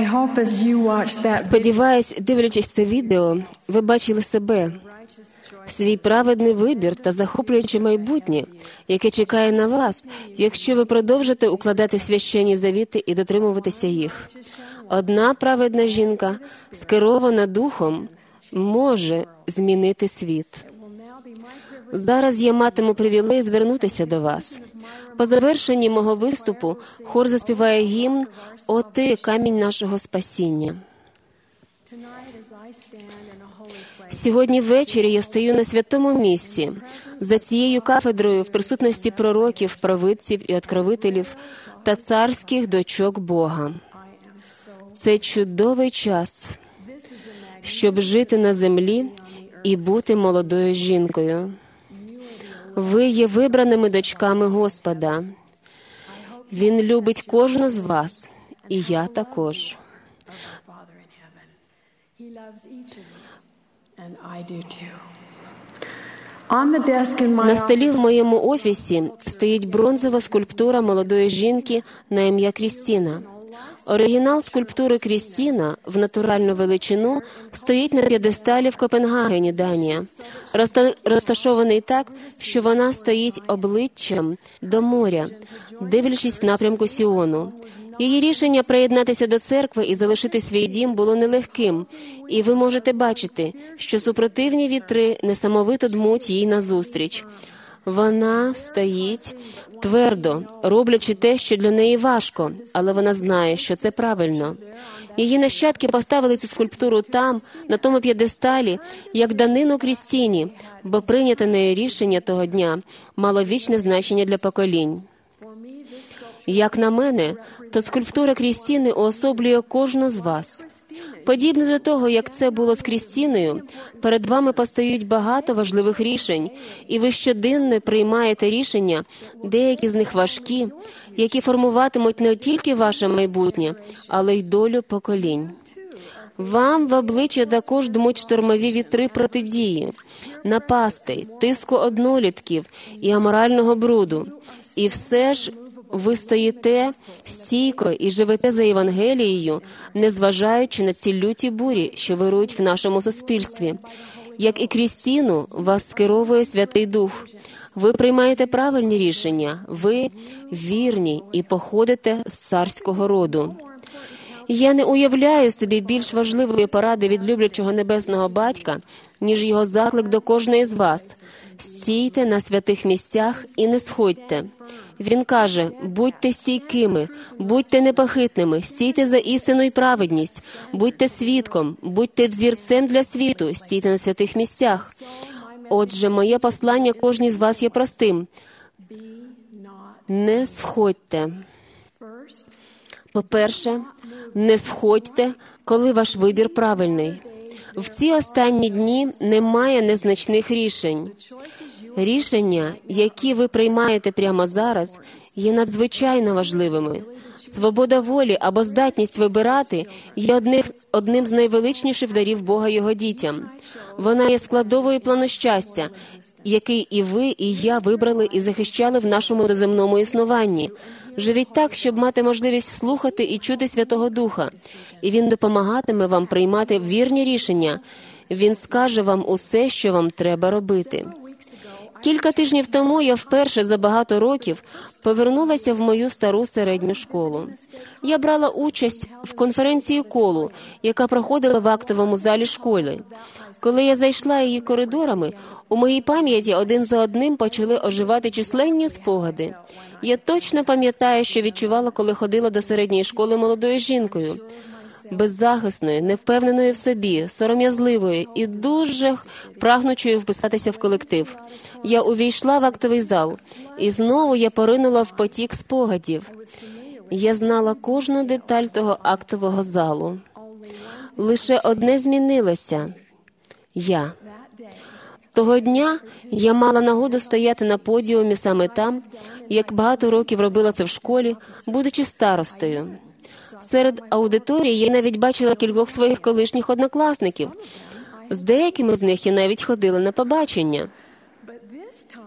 I hope as you watch that Сподіваюсь, дивлячись це відео, ви бачили себе, свій праведний вибір та захоплююче майбутнє, яке чекає на вас, якщо ви продовжите укладати священні завіти і дотримуватися їх. Одна праведна жінка, скерована Духом, може змінити світ. Зараз я матиму привілей звернутися до вас. По завершенні мого виступу хор заспіває гімн «О ти, камінь нашого спасіння». Сьогодні ввечері я стою на святому місці, за цією кафедрою в присутності пророків, провидців і откровителів та царських дочок Бога. Це чудовий час, щоб жити на землі і бути молодою жінкою. Ви є вибраними дочками Господа. Він любить кожну з вас, і я також. На столі в моєму офісі стоїть бронзова скульптура молодої жінки на ім'я Крістіна. Оригінал скульптури Крістіна в натуральну величину стоїть на п'єдесталі в Копенгагені, Данія, розташований так, що вона стоїть обличчям до моря, дивлячись в напрямку Сіону. Її рішення приєднатися до церкви і залишити свій дім було нелегким, і ви можете бачити, що супротивні вітри несамовито дмуть їй назустріч. Вона стоїть твердо, роблячи те, що для неї важко, але вона знає, що це правильно. Її нащадки поставили цю скульптуру там, на тому п'єдесталі, як данину Крістіні, бо прийняте нею рішення того дня мало вічне значення для поколінь. Як на мене, то скульптура Крістіни уособлює кожну з вас. Подібно до того, як це було з Крістіною, перед вами постають багато важливих рішень, і ви щоденно приймаєте рішення, деякі з них важкі, які формуватимуть не тільки ваше майбутнє, але й долю поколінь. Вам в обличчя також дмуть штормові вітри протидії, напастей, тиску однолітків і аморального бруду. І все ж ви стоїте стійко і живете за Євангелією, незважаючи на ці люті бурі, що вирують в нашому суспільстві. Як і Крістіну, вас скеровує Святий Дух. Ви приймаєте правильні рішення, ви вірні і походите з царського роду. Я не уявляю собі більш важливої поради від люблячого небесного батька, ніж його заклик до кожної з вас. Стійте на святих місцях і не сходьте. Він каже, будьте стійкими, будьте непохитними, стійте за істину і праведність, будьте свідком, будьте взірцем для світу, стійте на святих місцях. Отже, моє послання кожній з вас є простим. Не сходьте. По-перше, не сходьте, коли ваш вибір правильний. В ці останні дні немає незначних рішень. Рішення, які ви приймаєте прямо зараз, є надзвичайно важливими. Свобода волі або здатність вибирати є одним з найвеличніших дарів Бога Його дітям. Вона є складовою плану щастя, який і ви, і я вибрали і захищали в нашому доземному існуванні. Живіть так, щоб мати можливість слухати і чути Святого Духа. І Він допомагатиме вам приймати вірні рішення. Він скаже вам усе, що вам треба робити. Кілька тижнів тому я вперше за багато років повернулася в мою стару середню школу. Я брала участь в конференції колу, яка проходила в актовому залі школи. Коли я зайшла її коридорами, у моїй пам'яті один за одним почали оживати численні спогади. Я точно пам'ятаю, що відчувала, коли ходила до середньої школи молодою жінкою. Беззахисною, невпевненою в собі, сором'язливою і дуже прагнучою вписатися в колектив. Я увійшла в актовий зал, і знову я поринула в потік спогадів. Я знала кожну деталь того актового залу. Лише одне змінилося – я. Того дня я мала нагоду стояти на подіумі саме там, як багато років робила це в школі, будучи старостою. Серед аудиторії я навіть бачила кількох своїх колишніх однокласників. З деякими з них я навіть ходила на побачення.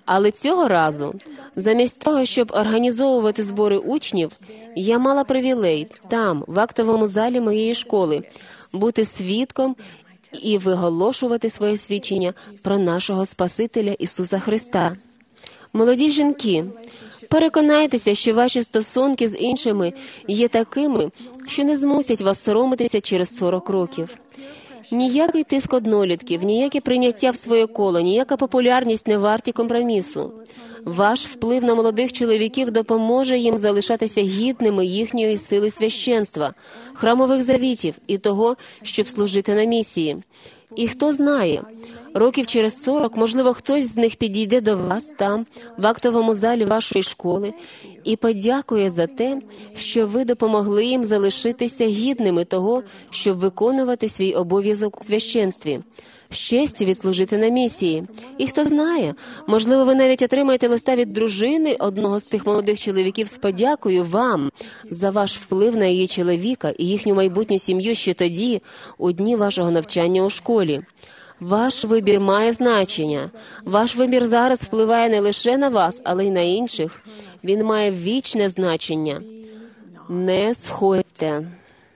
Але цього разу, замість того, щоб організовувати збори учнів, я мала привілей там, в актовому залі моєї школи, бути свідком і виголошувати своє свідчення про нашого Спасителя Ісуса Христа. Молоді жінки, переконайтеся, що ваші стосунки з іншими є такими, що не змусять вас соромитися через 40 років. Ніякий тиск однолітків, ніяке прийняття в своє коло, ніяка популярність не варті компромісу. Ваш вплив на молодих чоловіків допоможе їм залишатися гідними їхньої сили священства, храмових завітів і того, щоб служити на місії. І хто знає, років через 40, можливо, хтось з них підійде до вас там, в актовому залі вашої школи, і подякує за те, що ви допомогли їм залишитися гідними того, щоб виконувати свій обов'язок у священстві, з честю відслужити на місії. І хто знає, можливо, ви навіть отримаєте листа від дружини одного з тих молодих чоловіків з подякою вам за ваш вплив на її чоловіка і їхню майбутню сім'ю ще тоді, у дні вашого навчання у школі. Ваш вибір має значення. Ваш вибір зараз впливає не лише на вас, але й на інших. Він має вічне значення. Не сходьте.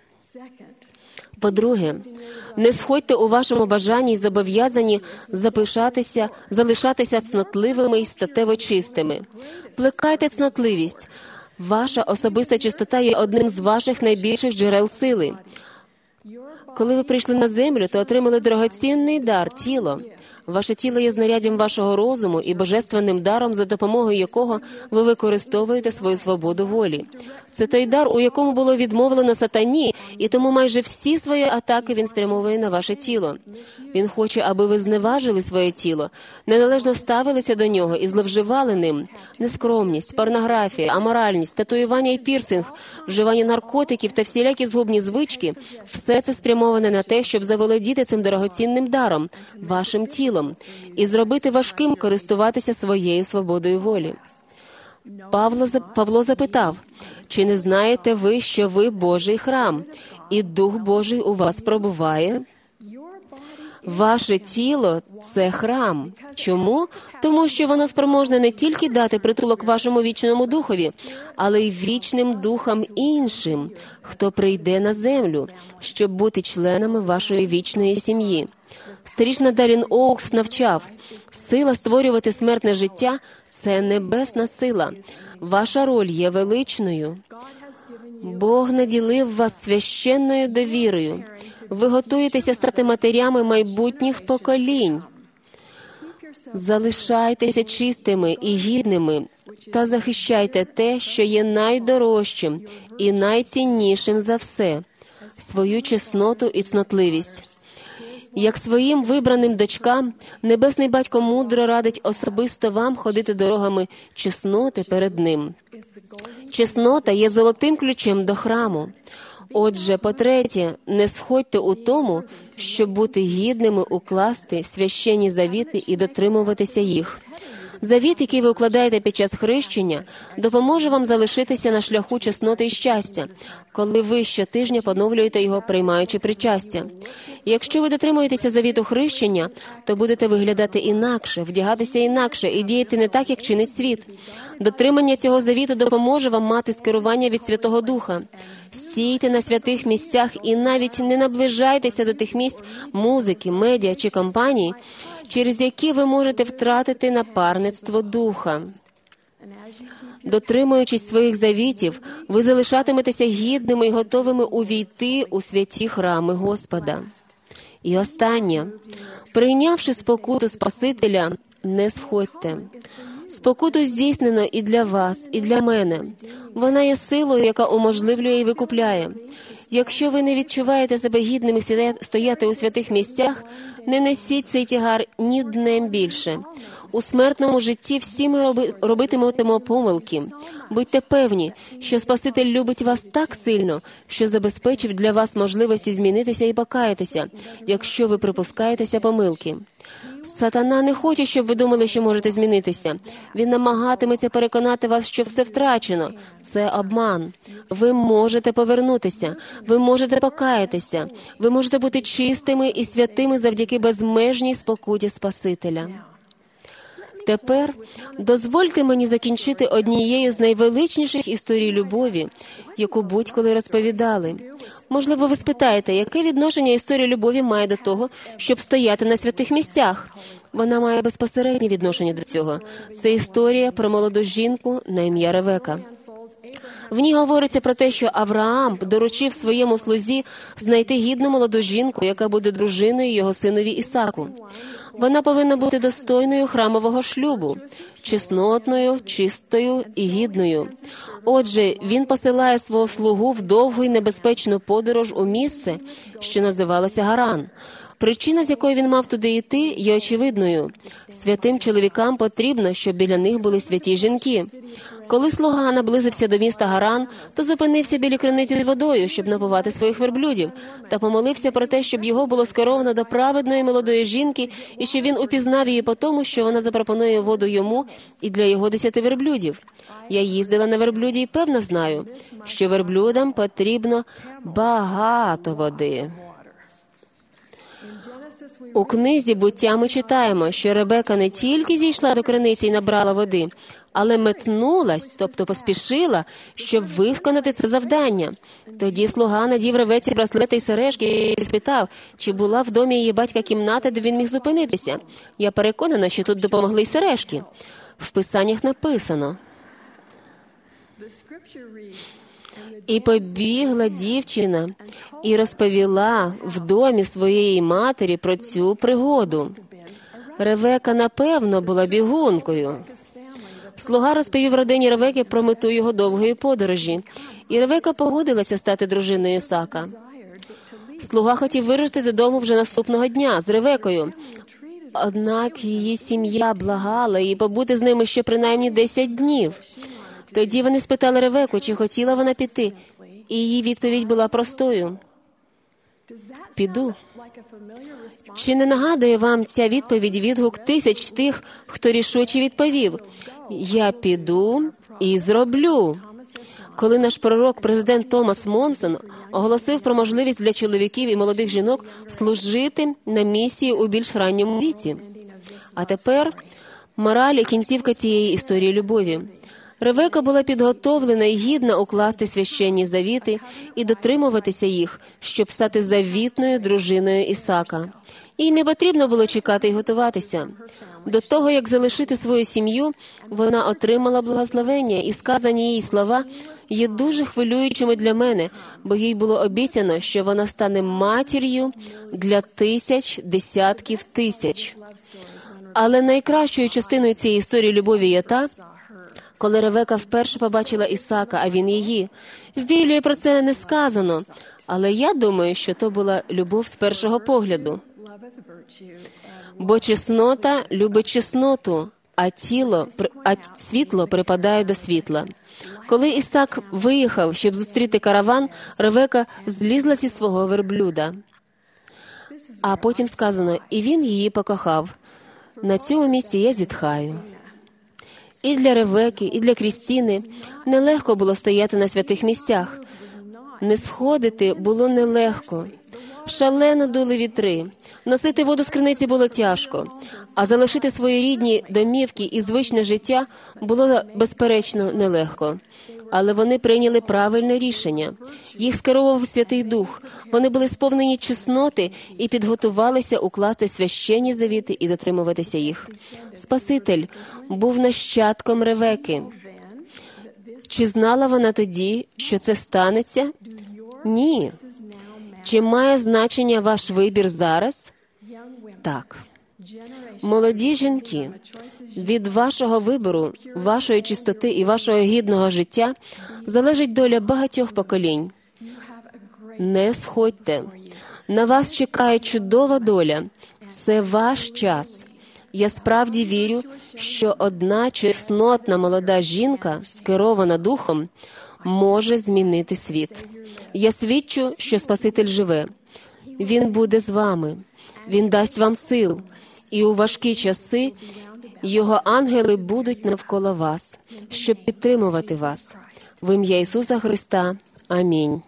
По-друге, не сходьте у вашому бажанні й зобов'язані залишатися цнотливими й статево чистими. Плекайте цнотливість. Ваша особиста чистота є одним з ваших найбільших джерел сили. Коли ви прийшли на землю, то отримали дорогоцінний дар – тіло. Ваше тіло є знаряддям вашого розуму і божественним даром, за допомогою якого ви використовуєте свою свободу волі. Це той дар, у якому було відмовлено сатані, і тому майже всі свої атаки він спрямовує на ваше тіло. Він хоче, аби ви зневажили своє тіло, неналежно ставилися до нього і зловживали ним. Нескромність, порнографія, аморальність, татуювання і пірсинг, вживання наркотиків та всілякі згубні звички – все це спрямоване на те, щоб заволодіти цим дорогоцінним даром, вашим тілом, і зробити важким користуватися своєю свободою волі. Павло запитав, чи не знаєте ви, що ви Божий храм, і Дух Божий у вас пробуває? Ваше тіло – це храм. Чому? Тому що воно спроможне не тільки дати притулок вашому вічному духові, але й вічним духам іншим, хто прийде на землю, щоб бути членами вашої вічної сім'ї. Старішина Дарін Оукс навчав, сила створювати смертне життя – це небесна сила. Ваша роль є величною. Бог наділив вас священною довірою. Ви готуєтеся стати матерями майбутніх поколінь. Залишайтеся чистими і гідними та захищайте те, що є найдорожчим і найціннішим за все – свою чесноту і цнотливість. Як своїм вибраним дочкам, Небесний Батько мудро радить особисто вам ходити дорогами чесноти перед Ним. Чеснота є золотим ключем до храму. Отже, по-третє, не сходьте у тому, щоб бути гідними укласти священні завіти і дотримуватися їх. Завіт, який ви укладаєте під час хрещення, допоможе вам залишитися на шляху чесноти і щастя, коли ви щотижня поновлюєте його, приймаючи причастя. Якщо ви дотримуєтеся завіту хрещення, то будете виглядати інакше, вдягатися інакше і діяти не так, як чинить світ. Дотримання цього завіту допоможе вам мати скерування від Святого Духа. Стійте на святих місцях і навіть не наближайтеся до тих місць музики, медіа чи компаній, через які ви можете втратити напарництво Духа. Дотримуючись своїх завітів, ви залишатиметеся гідними і готовими увійти у святі храми Господа. І останнє. Прийнявши спокуту Спасителя, не сходьте. Спокуту здійснено і для вас, і для мене. Вона є силою, яка уможливлює і викупляє. Якщо ви не відчуваєте себе гідними стояти у святих місцях, не несіть цей тягар ні днем більше. У смертному житті всі ми робитимемо помилки. Будьте певні, що Спаситель любить вас так сильно, що забезпечив для вас можливості змінитися і покаятися, якщо ви припускаєтеся помилки. Сатана не хоче, щоб ви думали, що можете змінитися. Він намагатиметься переконати вас, що все втрачено. Це обман. Ви можете повернутися. Ви можете покаятися. Ви можете бути чистими і святими завдяки безмежній спокуті Спасителя. Тепер дозвольте мені закінчити однією з найвеличніших історій любові, яку будь-коли розповідали. Можливо, ви спитаєте, яке відношення історія любові має до того, щоб стояти на святих місцях? Вона має безпосереднє відношення до цього. Це історія про молоду жінку на ім'я Ревека. В ній говориться про те, що Авраам доручив своєму слузі знайти гідну молоду жінку, яка буде дружиною його синові Ісаку. Вона повинна бути достойною храмового шлюбу, чеснотною, чистою і гідною. Отже, він посилає свого слугу в довгу і небезпечну подорож у місце, що називалося Гаран. Причина, з якої він мав туди йти, є очевидною. Святим чоловікам потрібно, щоб біля них були святі жінки. Коли слуга наблизився до міста Гаран, то зупинився біля криниці з водою, щоб напувати своїх верблюдів, та помолився про те, щоб його було скеровано до праведної молодої жінки, і щоб він упізнав її по тому, що вона запропонує воду йому і для його 10 верблюдів. Я їздила на верблюді і певно знаю, що верблюдам потрібно багато води. У книзі «Буття» ми читаємо, що Ребека не тільки зійшла до криниці і набрала води, але метнулась, тобто поспішила, щоб виконати це завдання. Тоді слуга надів Ревеці браслети й сережки і спитав, чи була в домі її батька кімната, де він міг зупинитися. Я переконана, що тут допомогли й сережки. В Писаннях написано: «І побігла дівчина і розповіла в домі своєї матері про цю пригоду». Ревека, напевно, була бігункою. Слуга розповів родині Ревеки про мету його довгої подорожі, і Ревека погодилася стати дружиною Ісака. Слуга хотів вирушити додому вже наступного дня з Ревекою, однак її сім'я благала її побути з ними ще принаймні 10 днів. Тоді вони спитали Ревеку, чи хотіла вона піти, і її відповідь була простою: «Піду». Чи не нагадує вам ця відповідь відгук тисяч тих, хто рішуче відповів: «Я піду і зроблю»? Коли наш пророк, президент Томас Монсон, оголосив про можливість для чоловіків і молодих жінок служити на місії у більш ранньому віці. А тепер мораль і кінцівка цієї історії любові. Ревека була підготовлена і гідна укласти священні завіти і дотримуватися їх, щоб стати завітною дружиною Ісака. Їй не потрібно було чекати і готуватися. До того, як залишити свою сім'ю, вона отримала благословення, і сказані їй слова є дуже хвилюючими для мене, бо їй було обіцяно, що вона стане матір'ю для тисяч, десятків тисяч. Але найкращою частиною цієї історії любові є та, коли Ревека вперше побачила Ісака, а він її. В Біблії про це не сказано, але я думаю, що то була любов з першого погляду. Бо чеснота любить чесноту, а світло припадає до світла. Коли Ісак виїхав, щоб зустріти караван, Ревека злізла зі свого верблюда. А потім сказано: «І він її покохав». На цьому місці я зітхаю. І для Ревеки, і для Крістіни нелегко було стояти на святих місцях. Не сходити було нелегко. Шалено дули вітри. Носити воду з криниці було тяжко. А залишити свої рідні домівки і звичне життя було, безперечно, нелегко. Але вони прийняли правильне рішення. Їх скеровував Святий Дух. Вони були сповнені чесноти і підготувалися укласти священні завіти і дотримуватися їх. Спаситель був нащадком Ревеки. Чи знала вона тоді, що це станеться? Ні. Чи має значення ваш вибір зараз? Так. Молоді жінки, від вашого вибору, вашої чистоти і вашого гідного життя залежить доля багатьох поколінь. Не сходьте. На вас чекає чудова доля. Це ваш час. Я справді вірю, що одна чеснотна молода жінка, скерована Духом, може змінити світ. Я свідчу, що Спаситель живе. Він буде з вами. Він дасть вам сил. І у важкі часи Його ангели будуть навколо вас, щоб підтримувати вас. В ім'я Ісуса Христа. Амінь.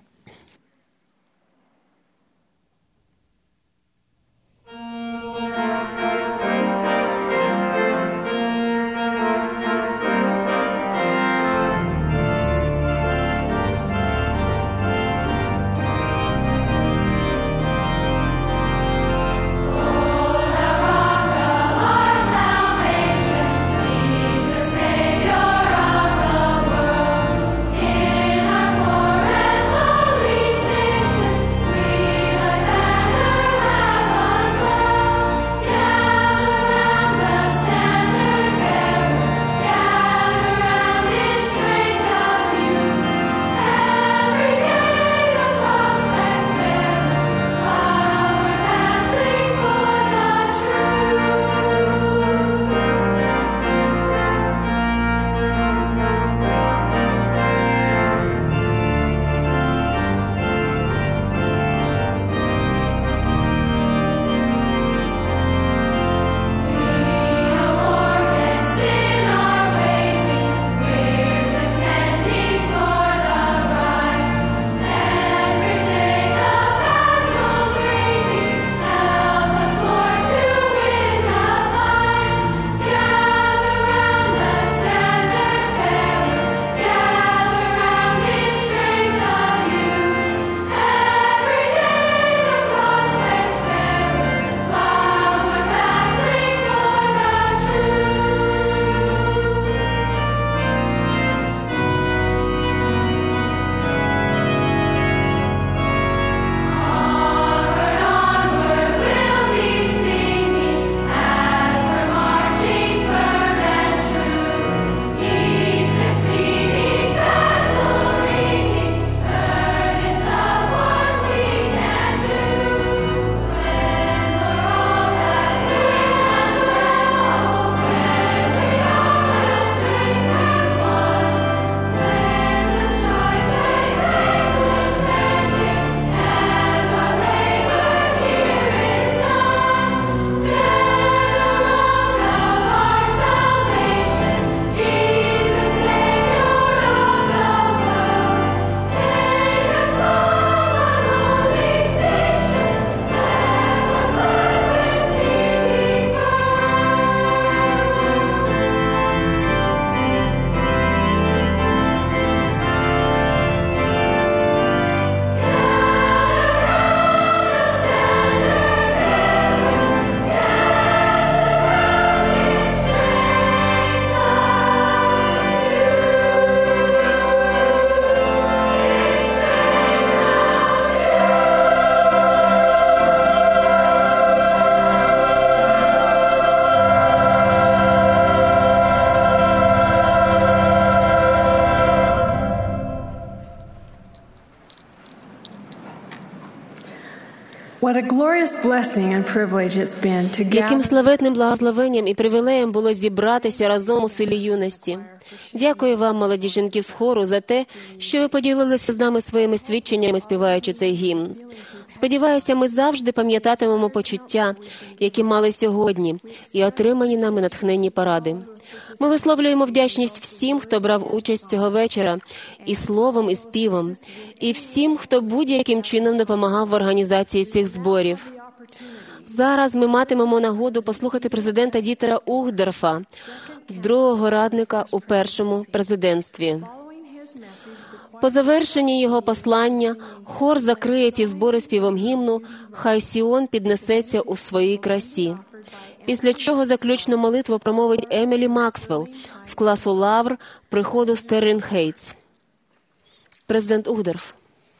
What a glorious blessing and privilege it's been to Яким gather славетним благословенням і привілеєм було зібратися разом у силі юності. Дякую вам, молоді жінки з хору, за те, що ви поділилися з нами своїми свідченнями, співаючи цей гімн. Сподіваюся, ми завжди пам'ятатимемо почуття, які мали сьогодні, і отримані нами натхненні поради. Ми висловлюємо вдячність всім, хто брав участь цього вечора, і словом, і співом, і всім, хто будь-яким чином допомагав в організації цих зборів. Зараз ми матимемо нагоду послухати президента Дітера Ухдорфа, другого радника у першому президентстві. По завершенні його послання хор закриє ці збори співом гімну «Хай Сіон піднесеться у своїй красі», після чого заключну молитву промовить Емілі Максвелл з класу Лавр приходу Стерлінг Хейтс. Президент Ухдорф.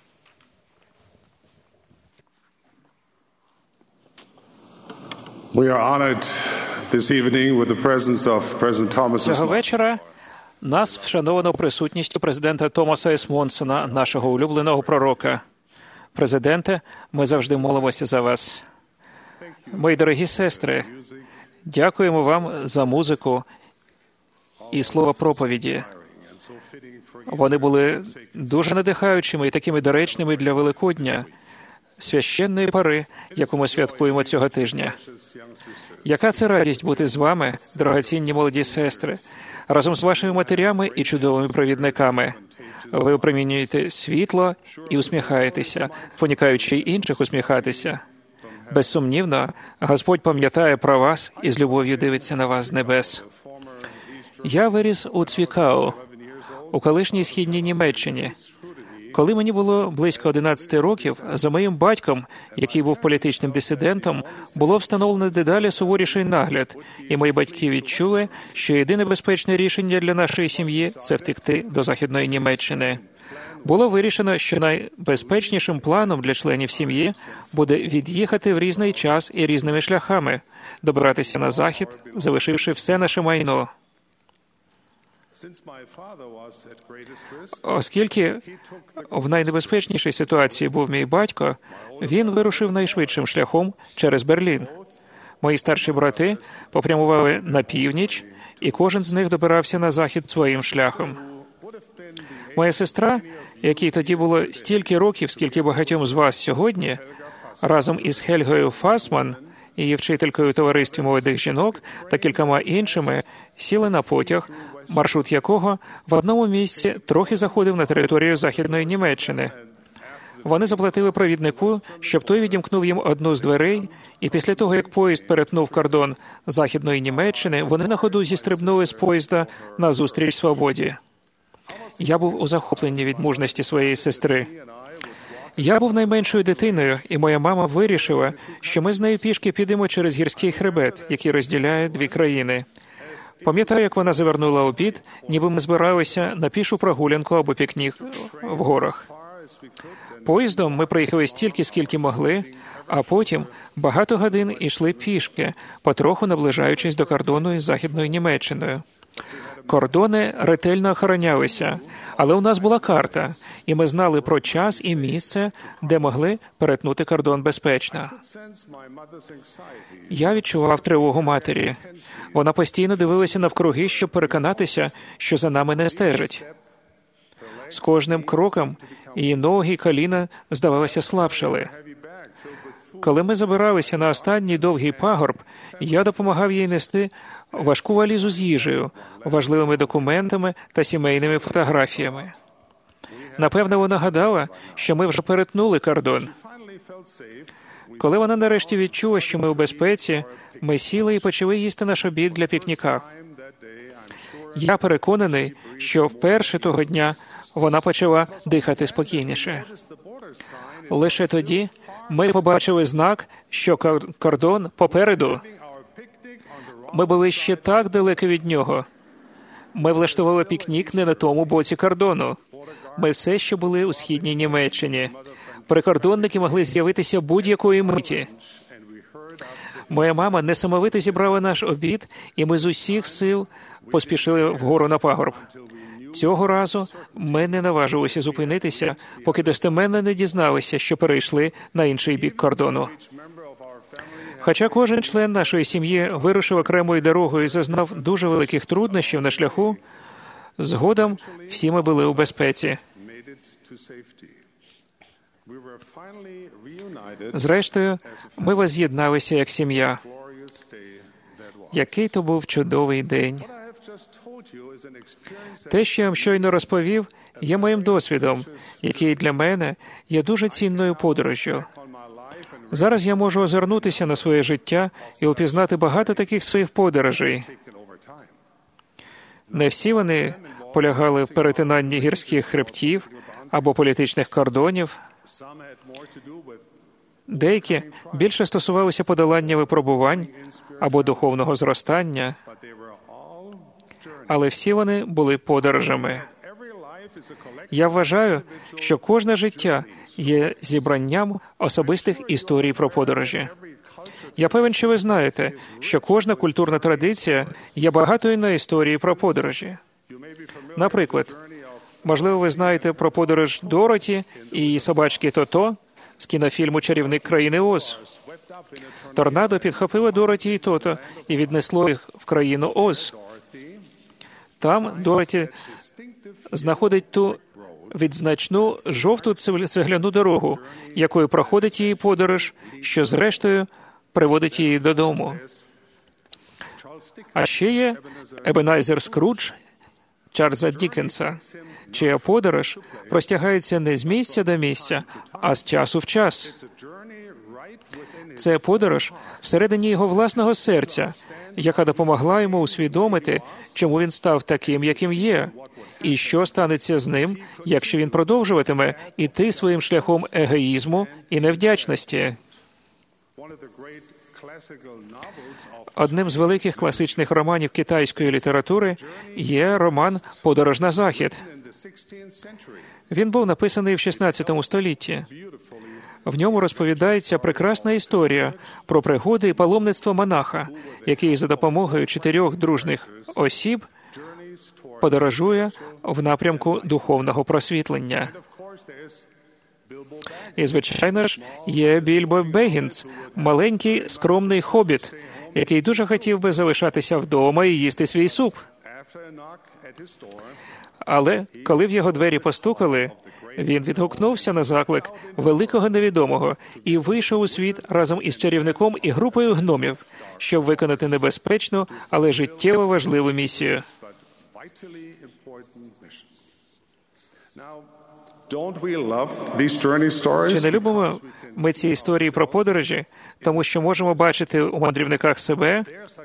We are honored this evening with the presence of President Thomas S. Цього вечора нас вшановано присутністю президента Томаса С. Монсона, нашого улюбленого пророка. Президенте, ми завжди молимося за вас. Мої дорогі сестри, дякуємо вам за музику і слово проповіді. Вони були дуже надихаючими і такими доречними для Великодня, священної пори, яку ми святкуємо цього тижня. Яка це радість бути з вами, дорогоцінні молоді сестри, разом з вашими матерями і чудовими провідниками. Ви опромінюєте світло і усміхаєтеся, спонукаючи інших усміхатися. Безсумнівно, Господь пам'ятає про вас і з любов'ю дивиться на вас з небес. Я виріс у Цвікау, у колишній східній Німеччині. Коли мені було близько 11 років, за моїм батьком, який був політичним дисидентом, було встановлено дедалі суворіший нагляд, і мої батьки відчули, що єдине безпечне рішення для нашої сім'ї – це втекти до Західної Німеччини. Було вирішено, що найбезпечнішим планом для членів сім'ї буде від'їхати в різний час і різними шляхами, добиратися на Захід, залишивши все наше майно. Оскільки в найнебезпечнішій ситуації був мій батько, він вирушив найшвидшим шляхом через Берлін. Мої старші брати попрямували на північ, і кожен з них добирався на захід своїм шляхом. Моя сестра, якій тоді було стільки років, скільки багатьом з вас сьогодні, разом із Хельгою Фасман, її вчителькою у товаристві молодих жінок та кількома іншими, сіли на потяг, маршрут якого в одному місці трохи заходив на територію Західної Німеччини. Вони заплатили провіднику, щоб той відімкнув їм одну з дверей, і після того, як поїзд перетнув кордон Західної Німеччини, вони на ходу зістрибнули з поїзда назустріч свободі. Я був у захопленні від мужності своєї сестри. Я був найменшою дитиною, і моя мама вирішила, що ми з нею пішки підемо через гірський хребет, який розділяє дві країни. Пам'ятаю, як вона завернула обід, ніби ми збиралися на пішу прогулянку або пікнік в горах. Поїздом ми проїхали стільки, скільки могли, а потім багато годин йшли пішки, потроху наближаючись до кордону із Західною Німеччиною. Кордони ретельно охоронялися, але у нас була карта, і ми знали про час і місце, де могли перетнути кордон безпечно. Я відчував тривогу матері. Вона постійно дивилася навкруги, щоб переконатися, що за нами не стежать. З кожним кроком її ноги і коліна, здавалося, слабшали. Коли ми забиралися на останній довгий пагорб, я допомагав їй нести важку валізу з їжею, важливими документами та сімейними фотографіями. Напевно, вона гадала, що ми вже перетнули кордон. Коли вона нарешті відчула, що ми у безпеці, ми сіли і почали їсти наш обід для пікніка. Я переконаний, що вперше того дня вона почала дихати спокійніше. Лише тоді ми побачили знак, що кордон попереду. Ми були ще так далеко від нього. Ми влаштували пікнік не на тому боці кордону. Ми все ще були у Східній Німеччині. Прикордонники могли з'явитися будь-якої миті. Моя мама несамовито зібрала наш обід, і ми з усіх сил поспішили вгору на пагорб. Цього разу ми не наважилися зупинитися, поки достеменно не дізналися, що перейшли на інший бік кордону. Хоча кожен член нашої сім'ї вирушив окремою дорогою і зазнав дуже великих труднощів на шляху, згодом всі ми були у безпеці. Зрештою, ми воз'єдналися як сім'я. Який то був чудовий день. Те, що я вам щойно розповів, є моїм досвідом, який для мене є дуже цінною подорожжю. Зараз я можу озирнутися на своє життя і опізнати багато таких своїх подорожей. Не всі вони полягали в перетинанні гірських хребтів або політичних кордонів. Деякі більше стосувалися подолання випробувань або духовного зростання, але всі вони були подорожами. Я вважаю, що кожне життя є зібранням особистих історій про подорожі. Я певен, що ви знаєте, що кожна культурна традиція є багатою на історії про подорожі. Наприклад, можливо, ви знаєте про подорож Дороті і її собачки Тото з кінофільму «Чарівник країни Оз». Торнадо підхопило Дороті і Тото і віднесло їх в країну Оз. Там Дороті знаходить ту відзначну жовту цегляну дорогу, якою проходить її подорож, що зрештою приводить її додому. А ще є Ебенайзер Скрудж Чарльза Діккенса, чия подорож простягається не з місця до місця, а з часу в час. Це подорож всередині його власного серця, яка допомогла йому усвідомити, чому він став таким, яким є, і що станеться з ним, якщо він продовжуватиме іти своїм шляхом егоїзму і невдячності. Одним з великих класичних романів китайської літератури є роман «Подорож на захід». Він був написаний в XVI столітті. В ньому розповідається прекрасна історія про пригоди і паломництво монаха, який за допомогою 4 дружних осіб подорожує в напрямку духовного просвітлення. І, звичайно ж, є Більбо Беггінс, маленький скромний хобіт, який дуже хотів би залишатися вдома і їсти свій суп. Але коли в його двері постукали, він відгукнувся на заклик великого невідомого і вийшов у світ разом із чарівником і групою гномів, щоб виконати небезпечну, але життєво важливу місію. Чи не любимо ми ці історії про подорожі, тому що можемо бачити у мандрівниках себе,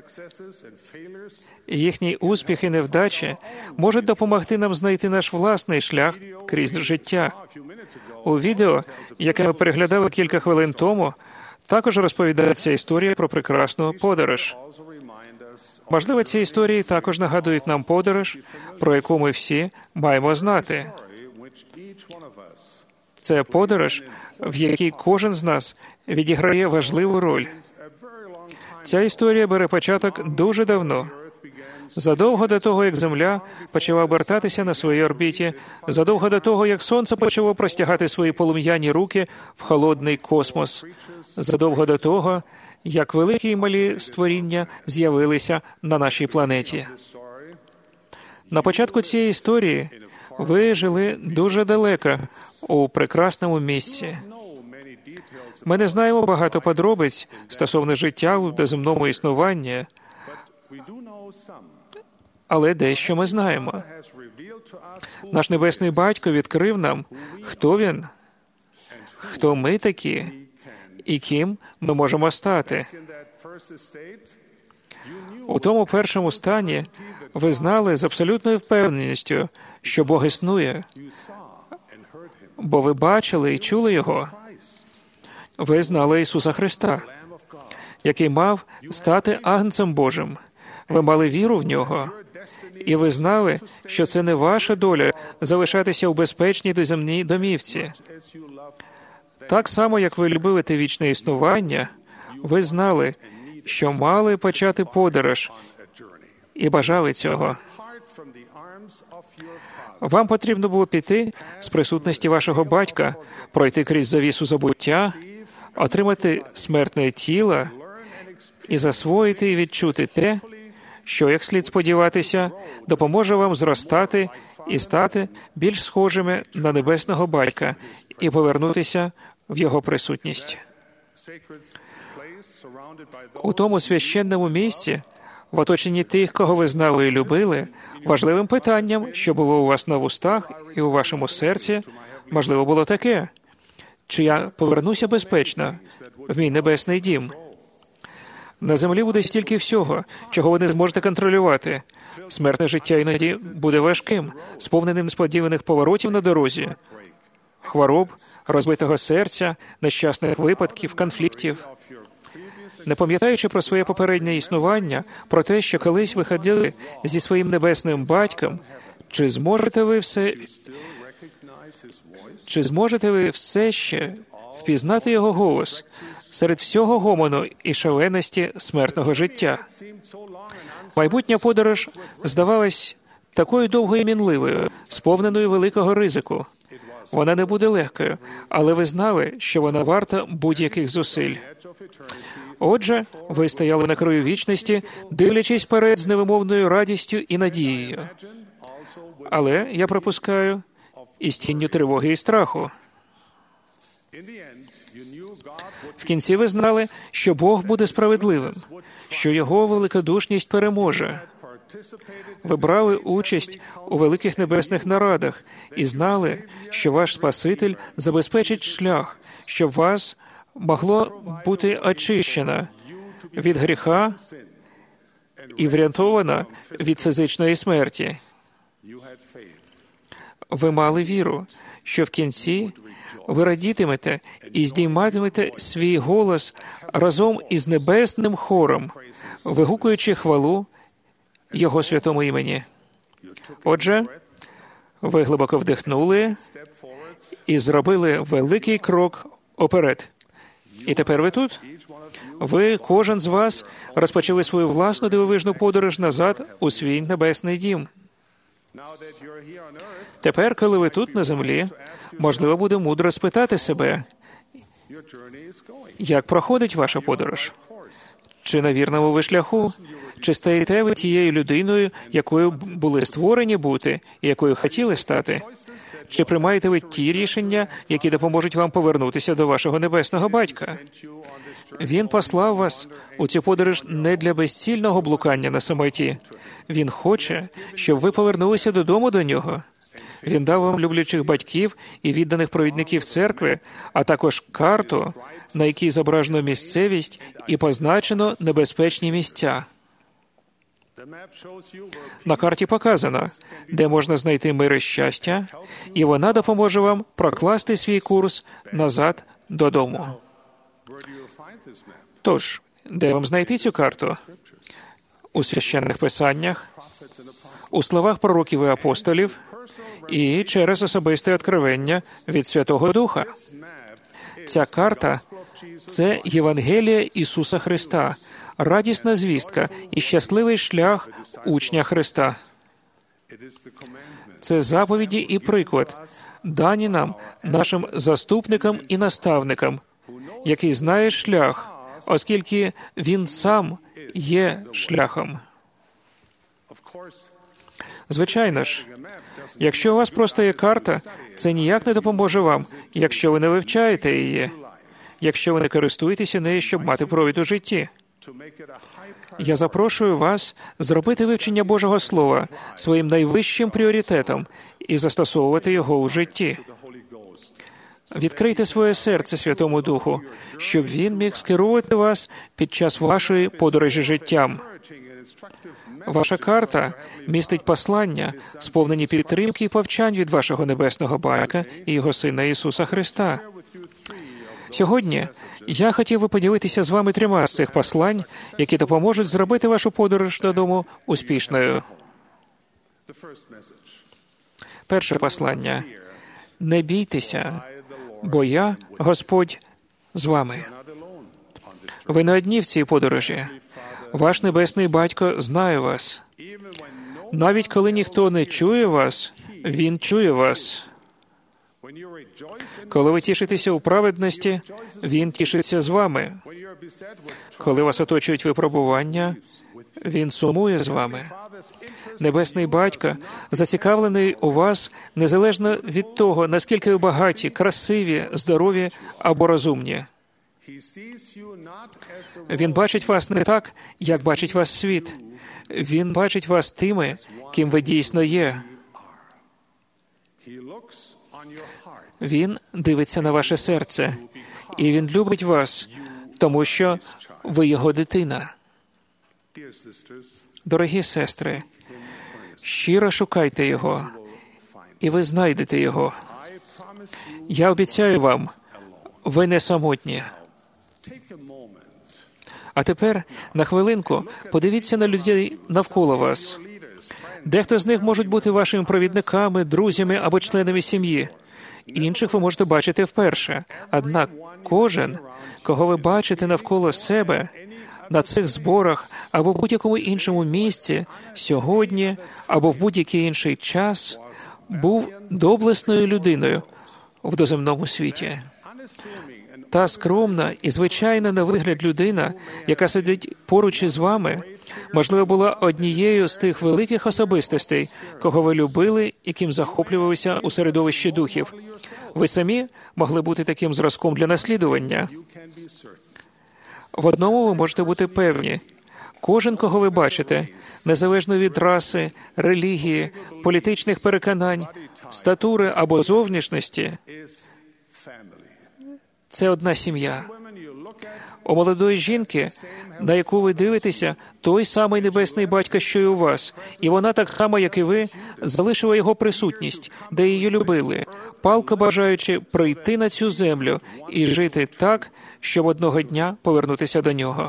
і їхні успіхи і невдачі можуть допомогти нам знайти наш власний шлях крізь життя. У відео, яке ми переглядали кілька хвилин тому, також розповідається історія про прекрасну подорож. Можливо, ці історії також нагадують нам подорож, про яку ми всі маємо знати. Це подорож, в якій кожен з нас відіграє важливу роль. Ця історія бере початок дуже давно. Задовго до того, як Земля почала обертатися на своїй орбіті, задовго до того, як Сонце почало простягати свої полум'яні руки в холодний космос, задовго до того, як великі і малі створіння з'явилися на нашій планеті. На початку цієї історії ви жили дуже далеко, у прекрасному місці. Ми не знаємо багато подробиць стосовно життя у доземному існуванні, але дещо ми знаємо. Наш Небесний Батько відкрив нам, хто Він, хто ми такі і ким ми можемо стати. У тому першому стані ви знали з абсолютною впевненістю, що Бог існує, бо ви бачили і чули Його. Ви знали Ісуса Христа, який мав стати Агнцем Божим. Ви мали віру в Нього, і ви знали, що це не ваша доля залишатися у безпечній доземній домівці. Так само, як ви любили те вічне існування, ви знали, що мали почати подорож, і бажали цього. Вам потрібно було піти з присутності вашого батька, пройти крізь завісу забуття, отримати смертне тіло і засвоїти і відчути те, що, як слід сподіватися, допоможе вам зростати і стати більш схожими на небесного батька і повернутися в його присутність. У тому священному місці, в оточенні тих, кого ви знали і любили, важливим питанням, що було у вас на вустах і у вашому серці, можливо, було таке: чи я повернуся безпечно в мій небесний дім? На землі буде стільки всього, чого ви не зможете контролювати. Смертне життя іноді буде важким, сповненим несподіваних поворотів на дорозі, хвороб, розбитого серця, нещасних випадків, конфліктів. Не пам'ятаючи про своє попереднє існування, про те, що колись ви ходили зі своїм небесним батьком, чи зможете ви все ще впізнати його голос серед всього гомону і шаленості смертного життя? Майбутня подорож здавалась такою довгою і мінливою, сповненою великого ризику. Вона не буде легкою, але ви знали, що вона варта будь-яких зусиль. Отже, ви стояли на краю вічності, дивлячись вперед з невимовною радістю і надією. Але, я припускаю, і з тінню тривоги і страху. В кінці ви знали, що Бог буде справедливим, що Його великодушність переможе. Ви брали участь у великих небесних нарадах і знали, що ваш Спаситель забезпечить шлях, щоб вас могло бути очищено від гріха і врятовано від фізичної смерті. Ви мали віру, що в кінці ви радітимете і здійматимете свій голос разом із небесним хором, вигукуючи хвалу Його святому імені. Отже, ви глибоко вдихнули і зробили великий крок уперед. І тепер ви тут. Ви, кожен з вас, розпочали свою власну дивовижну подорож назад у свій небесний дім. Тепер, коли ви тут, на землі, можливо, буде мудро спитати себе, як проходить ваша подорож? Чи на вірному ви шляху? Чи стаєте ви тією людиною, якою були створені бути і якою хотіли стати? Чи приймаєте ви ті рішення, які допоможуть вам повернутися до вашого небесного батька? Він послав вас у цю подорож не для безцільного блукання на самоті. Він хоче, щоб ви повернулися додому до нього. Він дав вам люблячих батьків і відданих провідників церкви, а також карту, на якій зображено місцевість і позначено небезпечні місця. На карті показано, де можна знайти мир і щастя, і вона допоможе вам прокласти свій курс назад додому. Тож, де вам знайти цю карту? У священних писаннях, у словах пророків і апостолів і через особисте откровення від Святого Духа. Ця карта – це Євангелія Ісуса Христа, радісна звістка і щасливий шлях учня Христа. Це заповіді і приклад, дані нам, нашим заступникам і наставникам, який знає шлях, оскільки Він сам є шляхом. Звичайно ж, якщо у вас просто є карта, це ніяк не допоможе вам, якщо ви не вивчаєте її, якщо ви не користуєтеся нею, щоб мати провід у житті. Я запрошую вас зробити вивчення Божого Слова своїм найвищим пріоритетом і застосовувати його у житті. Відкрийте своє серце Святому Духу, щоб Він міг скерувати вас під час вашої подорожі життям. Ваша карта містить послання, сповнені підтримки і повчань від вашого небесного батька і Його Сина Ісуса Христа. Сьогодні я хотів би поділитися з вами 3 з цих послань, які допоможуть зробити вашу подорож додому успішною. Перше послання. Не бійтеся, бо я, Господь, з вами. Ви не одні в цій подорожі. Ваш небесний батько знає вас. Навіть коли ніхто не чує вас, Він чує вас. Коли ви тішитеся у праведності, Він тішиться з вами. Коли вас оточують випробування, Він сумує з вами. Небесний Батько зацікавлений у вас незалежно від того, наскільки ви багаті, красиві, здорові або розумні. Він бачить вас не так, як бачить вас світ. Він бачить вас тими, ким ви дійсно є. Він дивиться на ваше серце, і Він любить вас, тому що ви Його дитина. Дорогі сестри, щиро шукайте Його, і ви знайдете Його. Я обіцяю вам, ви не самотні. А тепер, на хвилинку, подивіться на людей навколо вас. Дехто з них можуть бути вашими провідниками, друзями або членами сім'ї. Інших ви можете бачити вперше. Однак кожен, кого ви бачите навколо себе, на цих зборах або в будь-якому іншому місці, сьогодні або в будь-який інший час, був доблесною людиною в доземному світі. Та скромна і звичайна на вигляд людина, яка сидить поруч із вами, можливо, була однією з тих великих особистостей, кого ви любили і ким захоплювалися у середовищі духів. Ви самі могли бути таким зразком для наслідування. В одному ви можете бути певні. Кожен, кого ви бачите, незалежно від раси, релігії, політичних переконань, статури або зовнішності, це одна сім'я. У молодої жінки, на яку ви дивитеся, той самий Небесний Батько, що й у вас. І вона так само, як і ви, залишила Його присутність, де її любили, палко бажаючи прийти на цю землю і жити так, щоб одного дня повернутися до Нього.